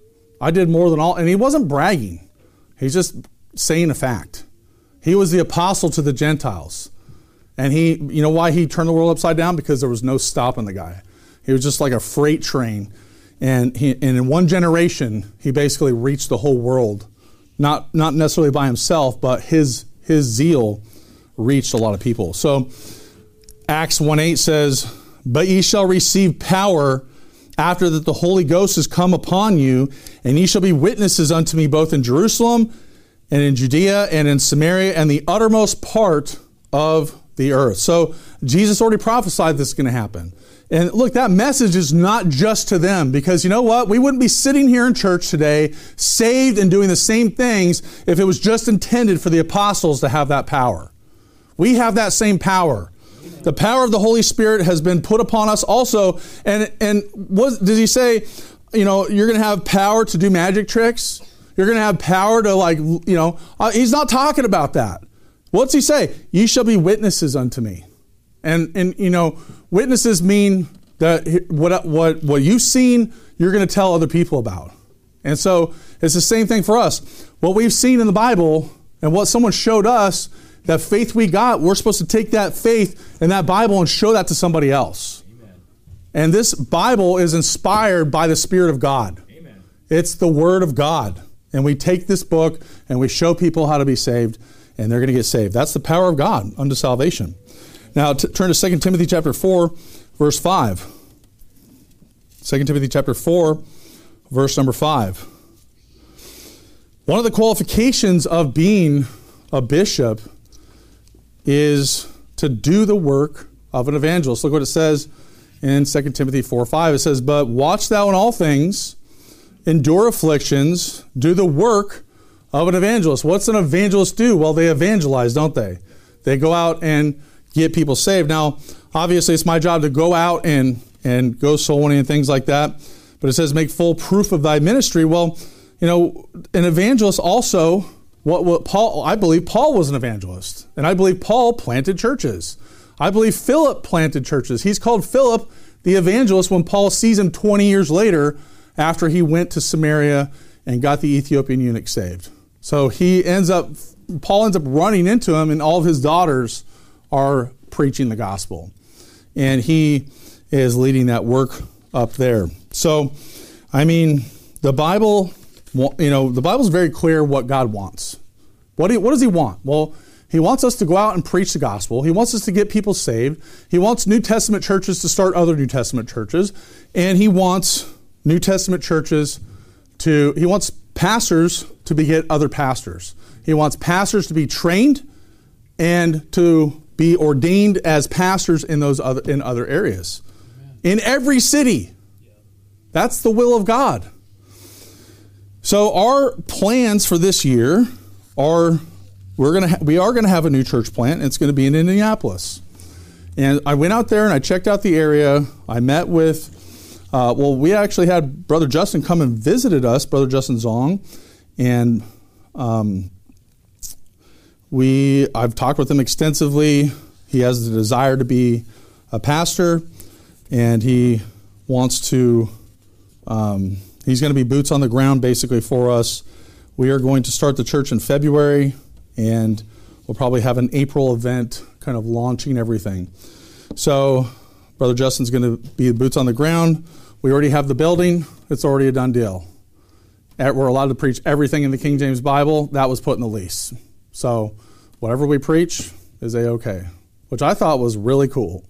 I did more than all. And he wasn't bragging. He's just saying a fact. He was the apostle to the Gentiles. And he, you know why he turned the world upside down? Because there was no stopping the guy. He was just like a freight train. And he, and in one generation, he basically reached the whole world. Not, not necessarily by himself, but his, his zeal reached a lot of people. So Acts one eight says, but ye shall receive power after that the Holy Ghost is come upon you, and ye shall be witnesses unto me both in Jerusalem and in Judea and in Samaria and the uttermost part of the earth. So Jesus already prophesied this is going to happen. And look, that message is not just to them, because you know what? We wouldn't be sitting here in church today, saved and doing the same things, if it was just intended for the apostles to have that power. We have that same power. The power of the Holy Spirit has been put upon us also. And and what does he say? You know, you're going to have power to do magic tricks. You're going to have power to, like, you know, uh, he's not talking about that. What's he say? Ye shall be witnesses unto me. And, and you know, witnesses mean that what, what, what you've seen, you're going to tell other people about. And so it's the same thing for us. What we've seen in the Bible and what someone showed us, that faith we got, we're supposed to take that faith and that Bible and show that to somebody else. Amen. And this Bible is inspired by the Spirit of God. Amen. It's the Word of God. And we take this book and we show people how to be saved, and they're going to get saved. That's the power of God unto salvation. Now, t- turn to Second Timothy chapter four, verse five. Second Timothy chapter four, verse number five. One of the qualifications of being a bishop is to do the work of an evangelist. Look what it says in Second Timothy four five. It says, "But watch thou in all things, endure afflictions, do the work of an evangelist." What's an evangelist do? Well, they evangelize, don't they? They go out and get people saved. Now, obviously, it's my job to go out and, and go soul winning and things like that. But it says, make full proof of thy ministry. Well, you know, an evangelist also, what, what Paul, I believe Paul was an evangelist. And I believe Paul planted churches. I believe Philip planted churches. He's called Philip the evangelist when Paul sees him twenty years later after he went to Samaria and got the Ethiopian eunuch saved. So he ends up, Paul ends up running into him, and all of his daughters are preaching the gospel. And he is leading that work up there. So, I mean, the Bible, you know, the Bible's very clear what God wants. What, do, what does he want? Well, he wants us to go out and preach the gospel. He wants us to get people saved. He wants New Testament churches to start other New Testament churches. And he wants New Testament churches to, he wants pastors to beget other pastors. He wants pastors to be trained and to be ordained as pastors in those other in other areas. Amen. In every city. That's the will of God. So our plans for this year are we're gonna ha- we are gonna have a new church plant, and it's gonna be in Indianapolis. And I went out there and I checked out the area. I met with Uh, well, we actually had Brother Justin come and visited us, Brother Justin Zong, and um, we I've talked with him extensively. He has the desire to be a pastor, and he wants to. Um, he's going to be boots on the ground basically for us. We are going to start the church in February, and we'll probably have an April event, kind of launching everything. So, Brother Justin's going to be boots on the ground. We already have the building. It's already a done deal. We're allowed to preach everything in the King James Bible. That was put in the lease. So whatever we preach is A-okay, which I thought was really cool.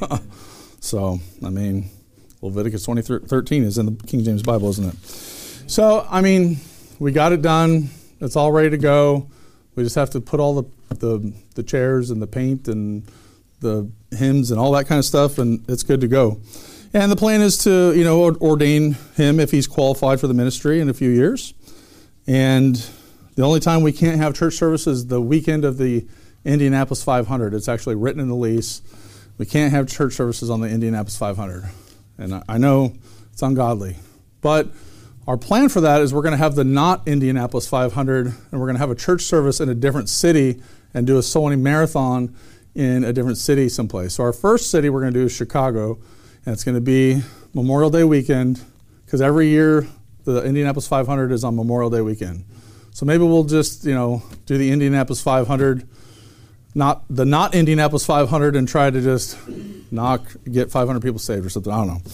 So, I mean, Leviticus twenty thirteen is in the King James Bible, isn't it? So, I mean, we got it done. It's all ready to go. We just have to put all the, the, the chairs and the paint and the hymns and all that kind of stuff, and it's good to go. And the plan is to, you know, ordain him if he's qualified for the ministry in a few years. And the only time we can't have church service is the weekend of the Indianapolis five hundred. It's actually written in the lease. We can't have church services on the Indianapolis five hundred. And I know it's ungodly. But our plan for that is we're going to have the not Indianapolis five hundred, and we're going to have a church service in a different city and do a soul winning marathon in a different city someplace. So our first city we're going to do is Chicago. And it's going to be Memorial Day weekend, because every year the Indianapolis five hundred is on Memorial Day weekend. So maybe we'll just, you know, do the Indianapolis five hundred, not the not Indianapolis five hundred, and try to just knock, get five hundred people saved or something. I don't know.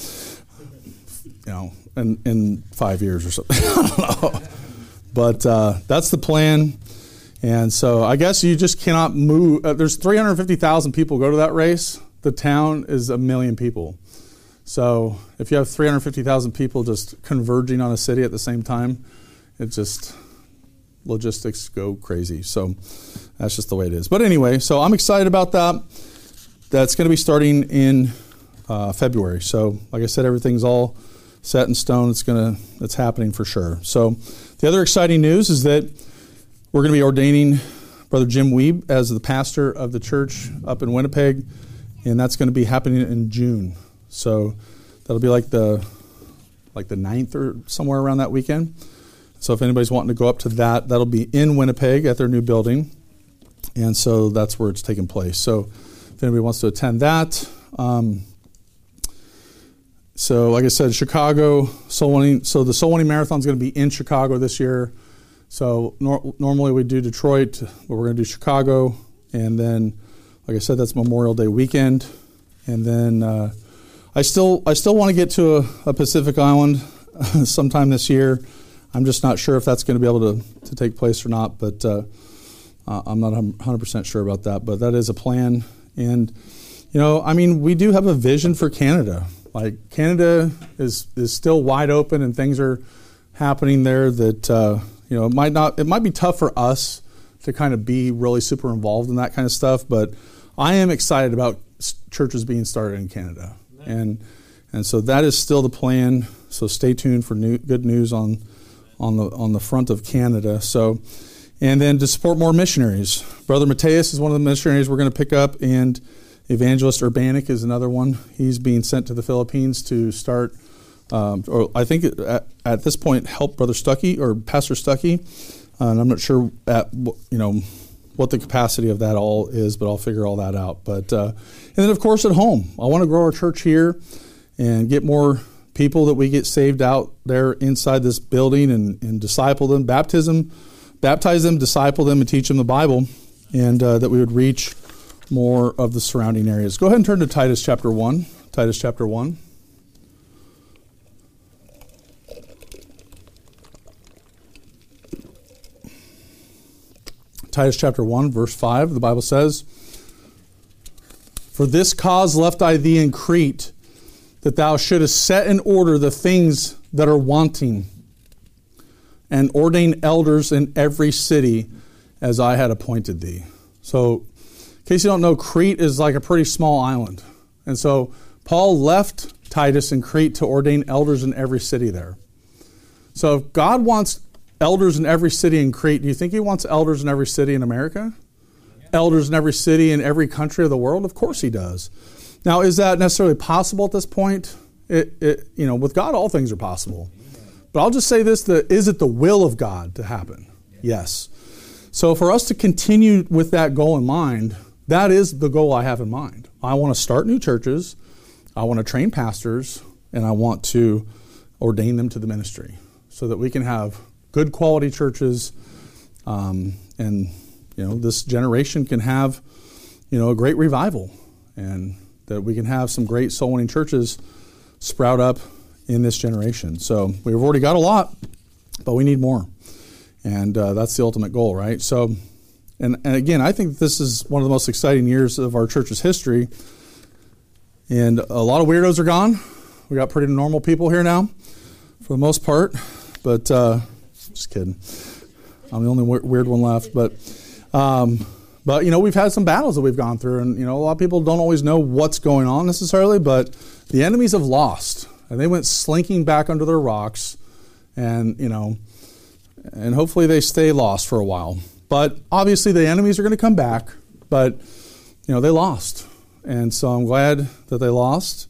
You know, in, in five years or something. I don't know. But uh, that's the plan. And so I guess you just cannot move. Uh, there's three hundred fifty thousand people go to that race. The town is a million people. So if you have three hundred fifty thousand people just converging on a city at the same time, it just, logistics go crazy. So that's just the way it is. But anyway, so I'm excited about that. That's going to be starting in uh, February. So like I said, everything's all set in stone. It's going to, it's happening for sure. So the other exciting news is that we're going to be ordaining Brother Jim Weeb as the pastor of the church up in Winnipeg, and that's going to be happening in June. So that'll be like the like the ninth or somewhere around that weekend. So if anybody's wanting to go up to that, that'll be in Winnipeg at their new building. And so that's where it's taking place. So if anybody wants to attend that. Um, so like I said, Chicago, Soul Winning. So the Soul Winning Marathon is going to be in Chicago this year. So nor- normally we do Detroit, but we're going to do Chicago. And then, like I said, that's Memorial Day weekend. And then uh, I still I still want to get to a, a Pacific Island sometime this year. I'm just not sure if that's going to be able to, to take place or not, but uh, uh, I'm not one hundred percent sure about that. But that is a plan. And, you know, I mean, we do have a vision for Canada. Like, Canada is, is still wide open, and things are happening there that, uh, you know, it might not, it might be tough for us to kind of be really super involved in that kind of stuff, but I am excited about churches being started in Canada. Amen. And and so that is still the plan. So stay tuned for new, good news on on the on the front of Canada. So, and then to support more missionaries. Brother Mateus is one of the missionaries we're going to pick up, and Evangelist Urbanic is another one. He's being sent to the Philippines to start, um, or I think at, at this point, help Brother Stuckey or Pastor Stuckey. Uh, and I'm not sure at you know what the capacity of that all is, but I'll figure all that out. But uh, and then of course at home, I want to grow our church here and get more people that we get saved out there inside this building and, and disciple them, baptism, baptize them, disciple them, and teach them the Bible, and uh, that we would reach more of the surrounding areas. Go ahead and turn to Titus chapter one. Titus chapter one. Titus chapter one, verse five, the Bible says, "For this cause left I thee in Crete, that thou shouldest set in order the things that are wanting, and ordain elders in every city, as I had appointed thee." So, in case you don't know, Crete is like a pretty small island. And so, Paul left Titus in Crete to ordain elders in every city there. So, if God wants elders in every city in Crete, do you think he wants elders in every city in America? Yeah. Elders in every city in every country of the world? Of course he does. Now, is that necessarily possible at this point? It, it, you know, with God, all things are possible. But I'll just say this, the, is it the will of God to happen? Yes. So for us to continue with that goal in mind, that is the goal I have in mind. I want to start new churches, I want to train pastors, and I want to ordain them to the ministry so that we can have good quality churches, um, and you know this generation can have you know a great revival, and that we can have some great soul winning churches sprout up in this generation. So we've already got a lot, but we need more, and uh, that's the ultimate goal, right? So, and, and again, I think this is one of the most exciting years of our church's history, and a lot of weirdos are gone. We got pretty normal people here now, for the most part, but. Uh, Just kidding. I'm the only weird one left. But, um, but you know, we've had some battles that we've gone through. And, you know, a lot of people don't always know what's going on necessarily. But the enemies have lost. And they went slinking back under their rocks. And, you know, and hopefully they stay lost for a while. But obviously the enemies are going to come back. But, you know, they lost. And so I'm glad that they lost.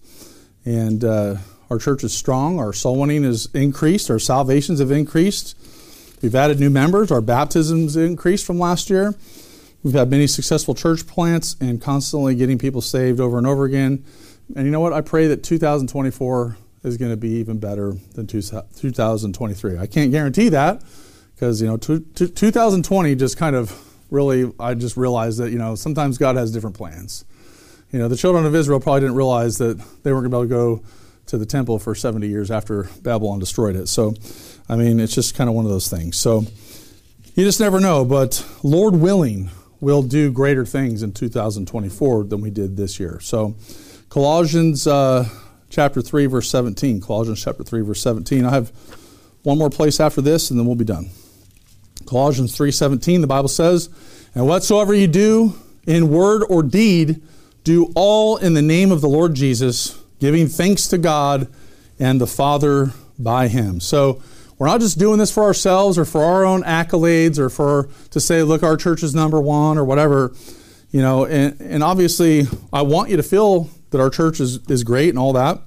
And uh, our church is strong. Our soul winning is increased. Our salvations have increased. We've added new members. Our baptisms increased from last year. We've had many successful church plants and constantly getting people saved over and over again. And you know what? I pray that two thousand twenty-four is going to be even better than two thousand twenty-three. I can't guarantee that because, you know, two thousand twenty just kind of really, I just realized that, you know, sometimes God has different plans. You know, the children of Israel probably didn't realize that they weren't going to be able to go to the temple for seventy years after Babylon destroyed it. So, I mean, it's just kind of one of those things. So, you just never know. But Lord willing, we'll do greater things in two thousand twenty-four than we did this year. So, Colossians uh, chapter three, verse seventeen. Colossians chapter three, verse seventeen. I have one more place after this, and then we'll be done. Colossians three seventeen, the Bible says, "And whatsoever you do in word or deed, do all in the name of the Lord Jesus, giving thanks to God and the Father by Him." So we're not just doing this for ourselves or for our own accolades or for to say, look, our church is number one or whatever. You know, and, and obviously I want you to feel that our church is, is great and all that.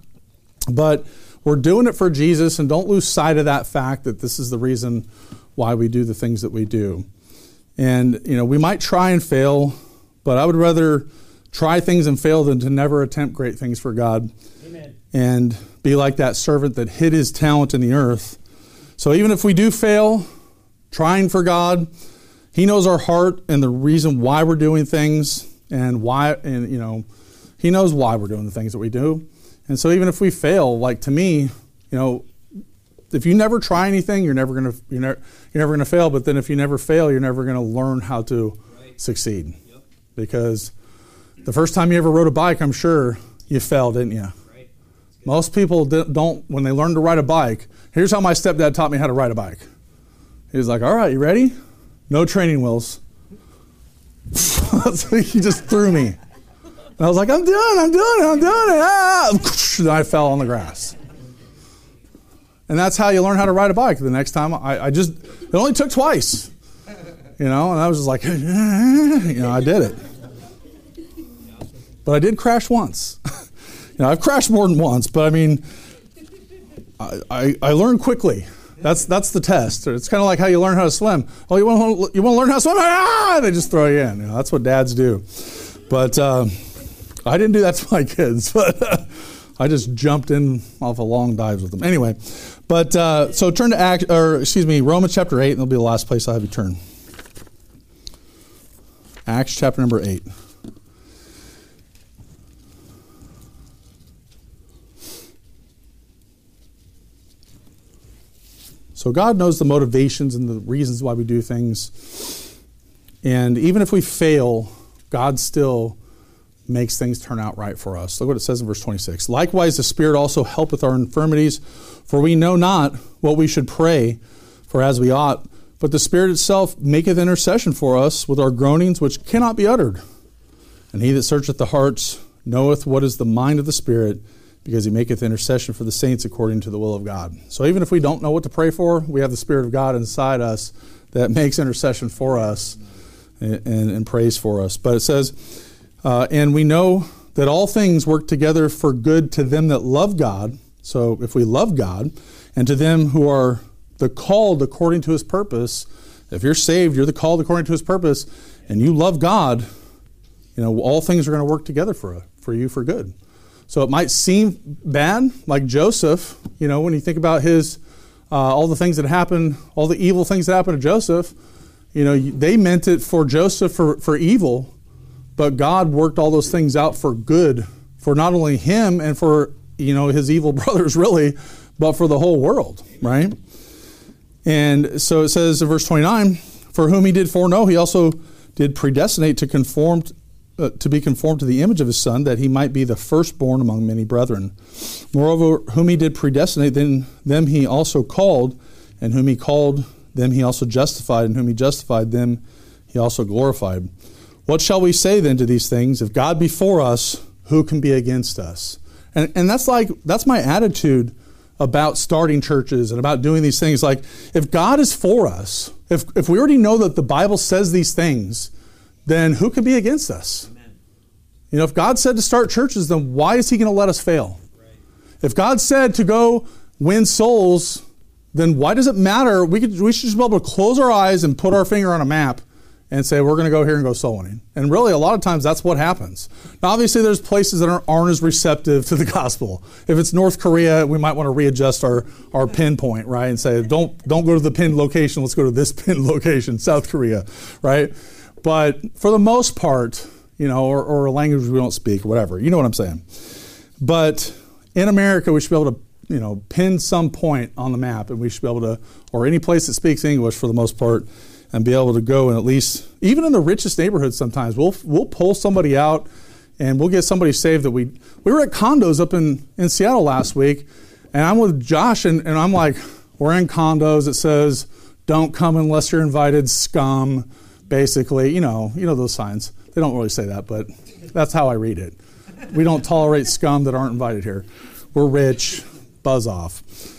But we're doing it for Jesus, and don't lose sight of that fact that this is the reason why we do the things that we do. And, you know, we might try and fail, but I would rather try things and fail than to never attempt great things for God. Amen. And be like that servant that hid his talent in the earth. So even if we do fail trying for God, He knows our heart and the reason why we're doing things and why, and you know, he knows why we're doing the things that we do. And so even if we fail, like to me, you know, if you never try anything, you're never gonna you're, ne- you're never gonna fail. But then if you never fail, you're never gonna learn how to right. succeed. Yep. Because the first time you ever rode a bike, I'm sure you fell, didn't you? Right. Most people don't, when they learn to ride a bike. Here's how my stepdad taught me how to ride a bike. He was like, "All right, you ready? No training wheels." So he just threw me. And I was like, "I'm doing it, I'm doing it, I'm doing it." Ah! And I fell on the grass. And that's how you learn how to ride a bike. The next time, I, I just, it only took twice. You know, and I was just like, you know, I did it. But I did crash once. You know, I've crashed more than once, but I mean, I, I, I learned quickly. That's that's the test. It's kind of like how you learn how to swim. Oh, you want to you want to learn how to swim? Ah! They just throw you in. You know, that's what dads do. But uh, I didn't do that to my kids. But uh, I just jumped in off of long dives with them. Anyway, but uh, so turn to Act, or excuse me, Romans chapter eight, and it'll be the last place I have you turn. Acts chapter number eight. So God knows the motivations and the reasons why we do things. And even if we fail, God still makes things turn out right for us. Look what it says in verse twenty-six. Likewise, the Spirit also helpeth our infirmities, for we know not what we should pray for as we ought, but the Spirit itself maketh intercession for us with our groanings which cannot be uttered. And he that searcheth the hearts knoweth what is the mind of the Spirit, because he maketh intercession for the saints according to the will of God. So even if we don't know what to pray for, we have the Spirit of God inside us that makes intercession for us and, and, and prays for us. But it says, uh, and we know that all things work together for good to them that love God. So if we love God, and to them who are the called according to his purpose, if you're saved, you're the called according to his purpose, and you love God, you know, all things are going to work together for, for you for good. So it might seem bad, like Joseph, you know, when you think about his, uh, all the things that happened, all the evil things that happened to Joseph, you know, they meant it for Joseph for, for evil, but God worked all those things out for good, for not only him and for, you know, his evil brothers really, but for the whole world, right? And so it says in verse twenty-nine, for whom he did foreknow, he also did predestinate to conform Uh, to be conformed to the image of his Son, that he might be the firstborn among many brethren. Moreover, whom he did predestinate, then them he also called, and whom he called, them he also justified, and whom he justified, them he also glorified. What shall we say then to these things? If God be for us, who can be against us? And and that's like that's my attitude about starting churches and about doing these things. Like, if God is for us, if if we already know that the Bible says these things, then who can be against us? Amen. You know, if God said to start churches, then why is he going to let us fail? Right. If God said to go win souls, then why does it matter? We could, we should just be able to close our eyes and put our finger on a map and say, we're going to go here and go soul winning. And really, a lot of times, that's what happens. Now, obviously, there's places that aren't, aren't as receptive to the gospel. If it's North Korea, we might want to readjust our, our pinpoint, right? And say, don't, don't go to the pinned location. Let's go to this pinned location, South Korea, right? But for the most part, you know, or, or a language we don't speak, or whatever, you know what I'm saying. But in America, we should be able to, you know, pin some point on the map, and we should be able to, or any place that speaks English for the most part, and be able to go and at least, even in the richest neighborhoods sometimes, we'll we'll pull somebody out and we'll get somebody saved that we, we were at condos up in, in Seattle last week, and I'm with Josh, and, and I'm like, we're in condos, it says, don't come unless you're invited, scum. Basically, you know, you know those signs. They don't really say that, but that's how I read it. We don't tolerate scum that aren't invited here. We're rich, buzz off.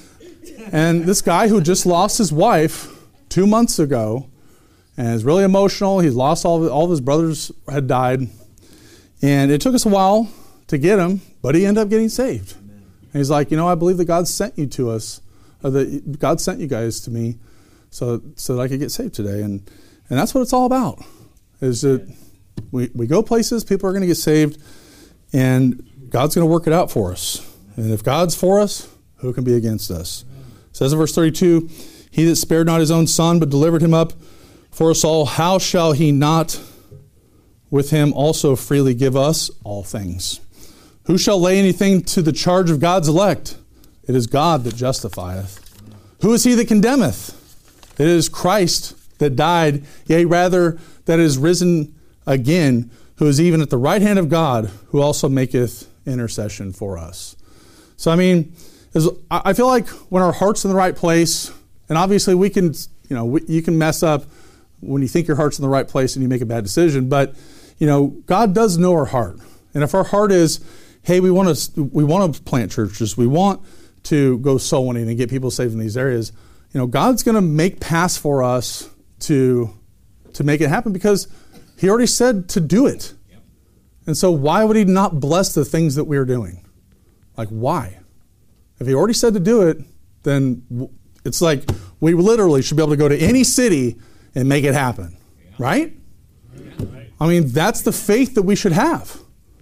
And this guy who just lost his wife two months ago and is really emotional. He's lost all of, all of his brothers had died. And it took us a while to get him, but he ended up getting saved. Amen. And he's like, you know, I believe that God sent you to us, or that God sent you guys to me so, so that I could get saved today. And And that's what it's all about, is that we, we go places, people are going to get saved, and God's going to work it out for us. And if God's for us, who can be against us? It says in verse thirty-two, he that spared not his own son, but delivered him up for us all, how shall he not with him also freely give us all things? Who shall lay anything to the charge of God's elect? It is God that justifieth. Who is he that condemneth? It is Christ that died, yea, rather, that is risen again, who is even at the right hand of God, who also maketh intercession for us. So, I mean, I feel like when our heart's in the right place, and obviously we can, you know, you can mess up when you think your heart's in the right place and you make a bad decision, but, you know, God does know our heart. And if our heart is, hey, we want to we want to plant churches, we want to go soul winning and get people saved in these areas, you know, God's going to make paths for us to to make it happen because he already said to do it. Yep. And so why would he not bless the things that we're doing? Like, why? If he already said to do it, then it's like we literally should be able to go to any city and make it happen. Yeah. Right? Yeah. I mean, that's the faith that we should have.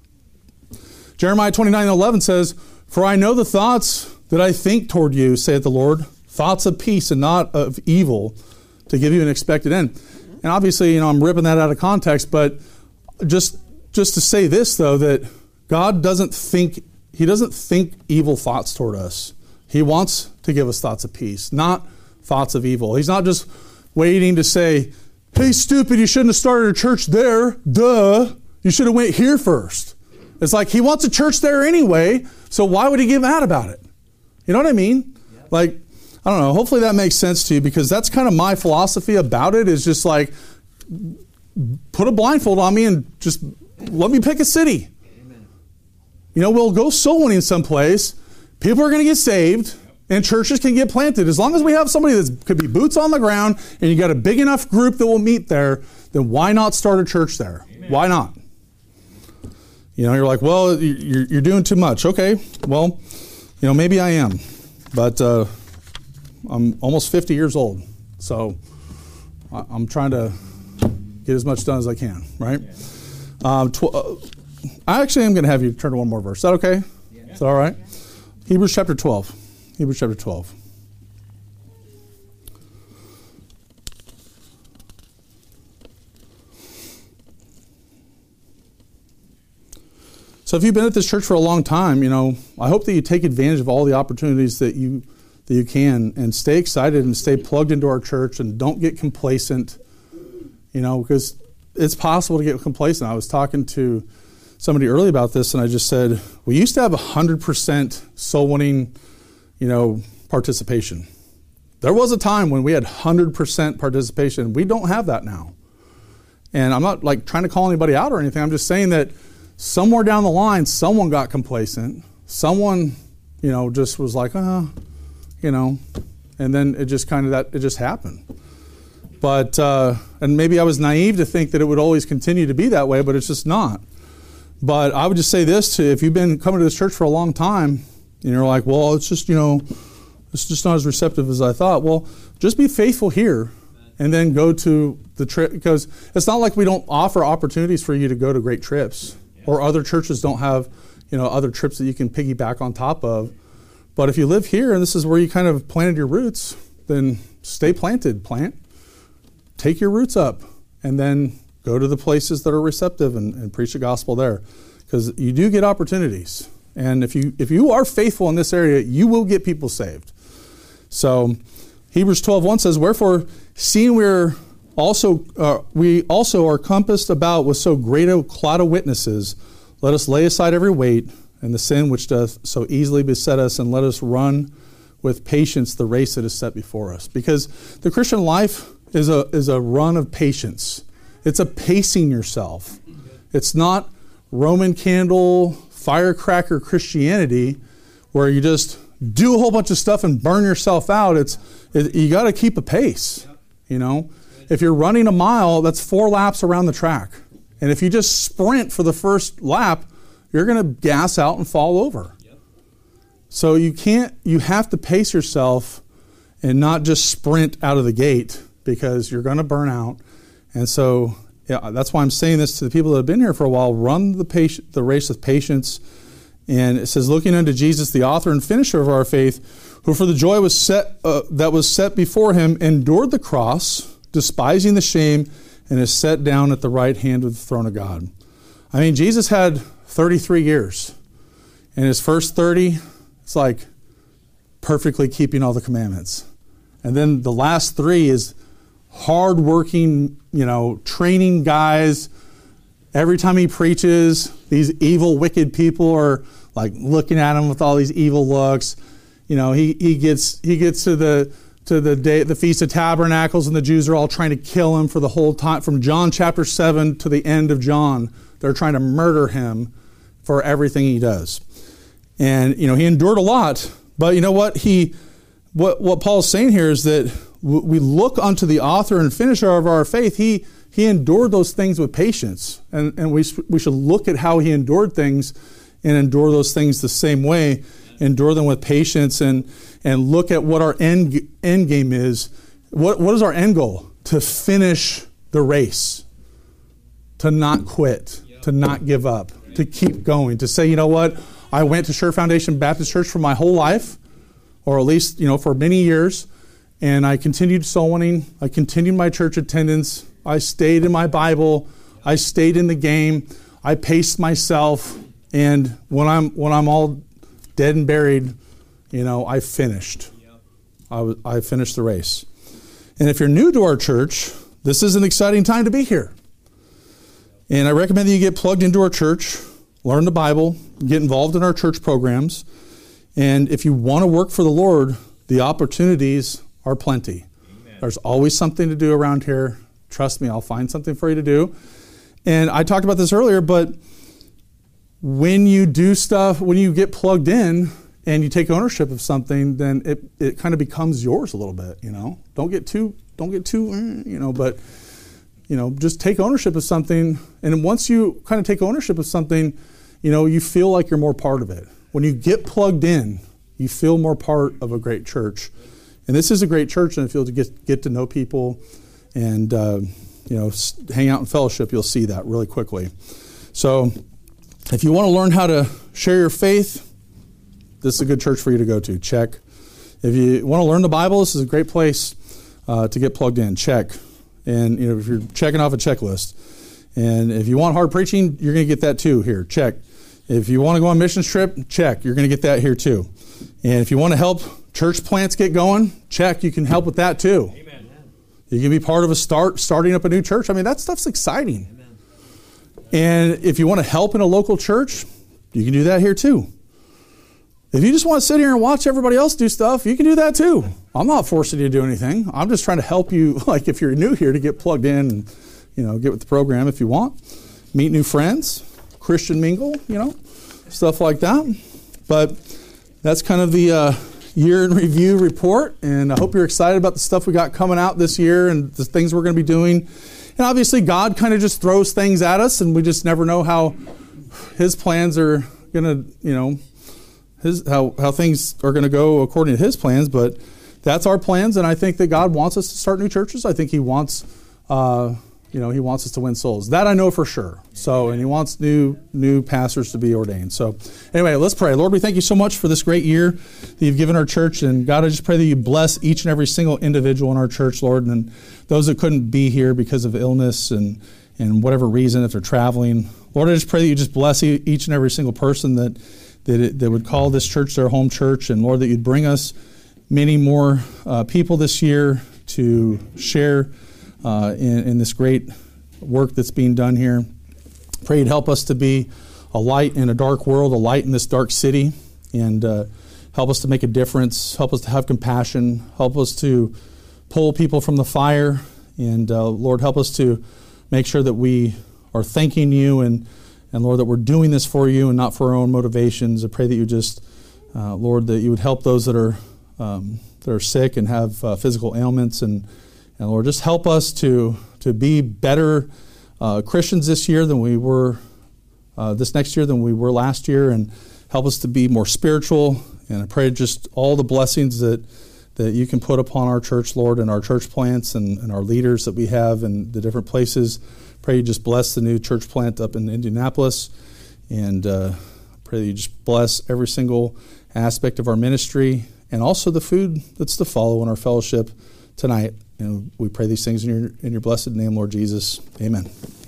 Jeremiah twenty-nine eleven says, for I know the thoughts that I think toward you, saith the Lord, thoughts of peace and not of evil, to give you an expected end. And obviously, you know, I'm ripping that out of context, but just just to say this, though, that God doesn't think, he doesn't think evil thoughts toward us. He wants to give us thoughts of peace, not thoughts of evil. He's not just waiting to say, hey, stupid, you shouldn't have started a church there. Duh. You should have went here first. It's like he wants a church there anyway, so why would he get mad about it? You know what I mean? Yep. Like, I don't know, hopefully that makes sense to you, because that's kind of my philosophy about it, is just like, put a blindfold on me and just let me pick a city. Amen. You know, we'll go soul winning someplace, people are going to get saved, and churches can get planted. As long as we have somebody that could be boots on the ground, and you got a big enough group that will meet there, then why not start a church there? Amen. Why not? You know, you're like, well, you're, you're doing too much. Okay, well, you know, maybe I am, but uh, I'm almost fifty years old, so I'm trying to get as much done as I can, right? Yeah. Um, tw- uh, I actually am going to have you turn to one more verse. Is that okay? Yeah. Is that all right? Yeah. Hebrews chapter twelve. Hebrews chapter twelve. So if you've been at this church for a long time, you know, I hope that you take advantage of all the opportunities that you that you can, and stay excited and stay plugged into our church, and don't get complacent, you know, because it's possible to get complacent. I was talking to somebody early about this, and I just said, we used to have one hundred percent soul winning, you know, participation. There was a time when we had one hundred percent participation. We don't have that now. And I'm not like trying to call anybody out or anything. I'm just saying that somewhere down the line, someone got complacent. Someone, you know, just was like, oh, you know, and then it just kind of that, it just happened. But, uh, and maybe I was naive to think that it would always continue to be that way, but it's just not. But I would just say this to, if you've been coming to this church for a long time, and you're like, well, it's just, you know, it's just not as receptive as I thought. Well, just be faithful here, and then go to the trip, because it's not like we don't offer opportunities for you to go to great trips, or other churches don't have, you know, other trips that you can piggyback on top of. But if you live here and this is where you kind of planted your roots, then stay planted, plant, take your roots up, and then go to the places that are receptive and, and preach the gospel there. Because you do get opportunities. And if you if you are faithful in this area, you will get people saved. So Hebrews twelve one says, wherefore, seeing we're also uh, we also are compassed about with so great a cloud of witnesses, let us lay aside every weight and the sin which doth so easily beset us, and let us run with patience the race that is set before us. Because the Christian life is a is a run of patience. It's a pacing yourself. It's not Roman candle, firecracker Christianity where you just do a whole bunch of stuff and burn yourself out. It's it, you got to keep a pace. You know, if you're running a mile, that's four laps around the track. And if you just sprint for the first lap, you're going to gas out and fall over. Yep. So you can't, you have to pace yourself and not just sprint out of the gate, because you're going to burn out. And so yeah, that's why I'm saying this to the people that have been here for a while. Run the patient, the race with patience. And it says, looking unto Jesus, the author and finisher of our faith, who for the joy was set uh, that was set before him endured the cross, despising the shame, and is set down at the right hand of the throne of God. I mean, Jesus had thirty-three years. In his first thirty, it's like perfectly keeping all the commandments. And then the last three is hard-working, you know, training guys. Every time he preaches, these evil, wicked people are like looking at him with all these evil looks. You know, he he gets he gets to the to the day the Feast of Tabernacles, and the Jews are all trying to kill him for the whole time. From John chapter seven to the end of John, they're trying to murder him for everything he does. And you know, he endured a lot. But you know what he what what Paul's saying here is that we look unto the author and finisher of our faith. He he endured those things with patience, and and we we should look at how he endured things and endure those things the same way, endure them with patience, and and look at what our end end game is. What what is our end goal? To finish the race, to not quit, to not give up, to keep going, to say, you know what, I went to Sure Foundation Baptist Church for my whole life, or at least you know for many years. And I continued soul winning. I continued my church attendance. I stayed in my Bible. I stayed in the game. I paced myself. And when I'm when I'm all dead and buried, you know, I finished. I, w- I finished the race. And if you're new to our church, this is an exciting time to be here. And I recommend that you get plugged into our church, learn the Bible, get involved in our church programs. And if you want to work for the Lord, the opportunities are plenty. Amen. There's always something to do around here. Trust me, I'll find something for you to do. And I talked about this earlier, but when you do stuff, when you get plugged in and you take ownership of something, then it, it kind of becomes yours a little bit, you know. Don't get too, don't get too, you know, but, you know, just take ownership of something. And once you kind of take ownership of something, you know, you feel like you're more part of it. When you get plugged in, you feel more part of a great church. And this is a great church, and if you'll get get to know people and uh, you know hang out in fellowship, you'll see that really quickly. So, if you want to learn how to share your faith, this is a good church for you to go to. Check. If you want to learn the Bible, this is a great place uh, to get plugged in. Check. And you know, if you're checking off a checklist, and if you want hard preaching, you're going to get that too here. Check. If you want to go on a missions trip, check. You're going to get that here too. And if you want to help church plants get going, check. You can help with that too. Amen. You can be part of a start, starting up a new church. I mean, that stuff's exciting. Amen. And if you want to help in a local church, you can do that here too. If you just want to sit here and watch everybody else do stuff, you can do that too. I'm not forcing you to do anything. I'm just trying to help you, like if you're new here, to get plugged in and, you know, get with the program if you want. Meet new friends, Christian mingle, you know, stuff like that. But that's kind of the uh, year in review report, and I hope you're excited about the stuff we got coming out this year and the things we're going to be doing. And obviously God kind of just throws things at us, and we just never know how his plans are going to, you know, his how, how things are going to go according to his plans. But that's our plans, and I think that God wants us to start new churches. I think he wants uh, you know, he wants us to win souls. That I know for sure. So, and he wants new new pastors to be ordained. So anyway, let's pray. Lord, we thank you so much for this great year that you've given our church. And God, I just pray that you bless each and every single individual in our church, Lord, and those that couldn't be here because of illness and, and whatever reason, if they're traveling. Lord, I just pray that you just bless each and every single person that, that, it, that would call this church their home church. And Lord, that you'd bring us many more uh, people this year to share Uh, in, in this great work that's being done here. Pray you'd help us to be a light in a dark world, a light in this dark city, and uh, help us to make a difference, help us to have compassion, help us to pull people from the fire, and uh, Lord, help us to make sure that we are thanking you, and, and Lord, that we're doing this for you and not for our own motivations. I pray that you just, uh, Lord, that you would help those that are, um, that are sick and have uh, physical ailments, and And Lord, just help us to to be better uh, Christians this year than we were uh, this next year than we were last year, and help us to be more spiritual. And I pray just all the blessings that that you can put upon our church, Lord, and our church plants and, and our leaders that we have in the different places. Pray you just bless the new church plant up in Indianapolis, and uh, pray that you just bless every single aspect of our ministry and also the food that's to follow in our fellowship tonight. And we pray these things in your in your blessed name, Lord Jesus. Amen.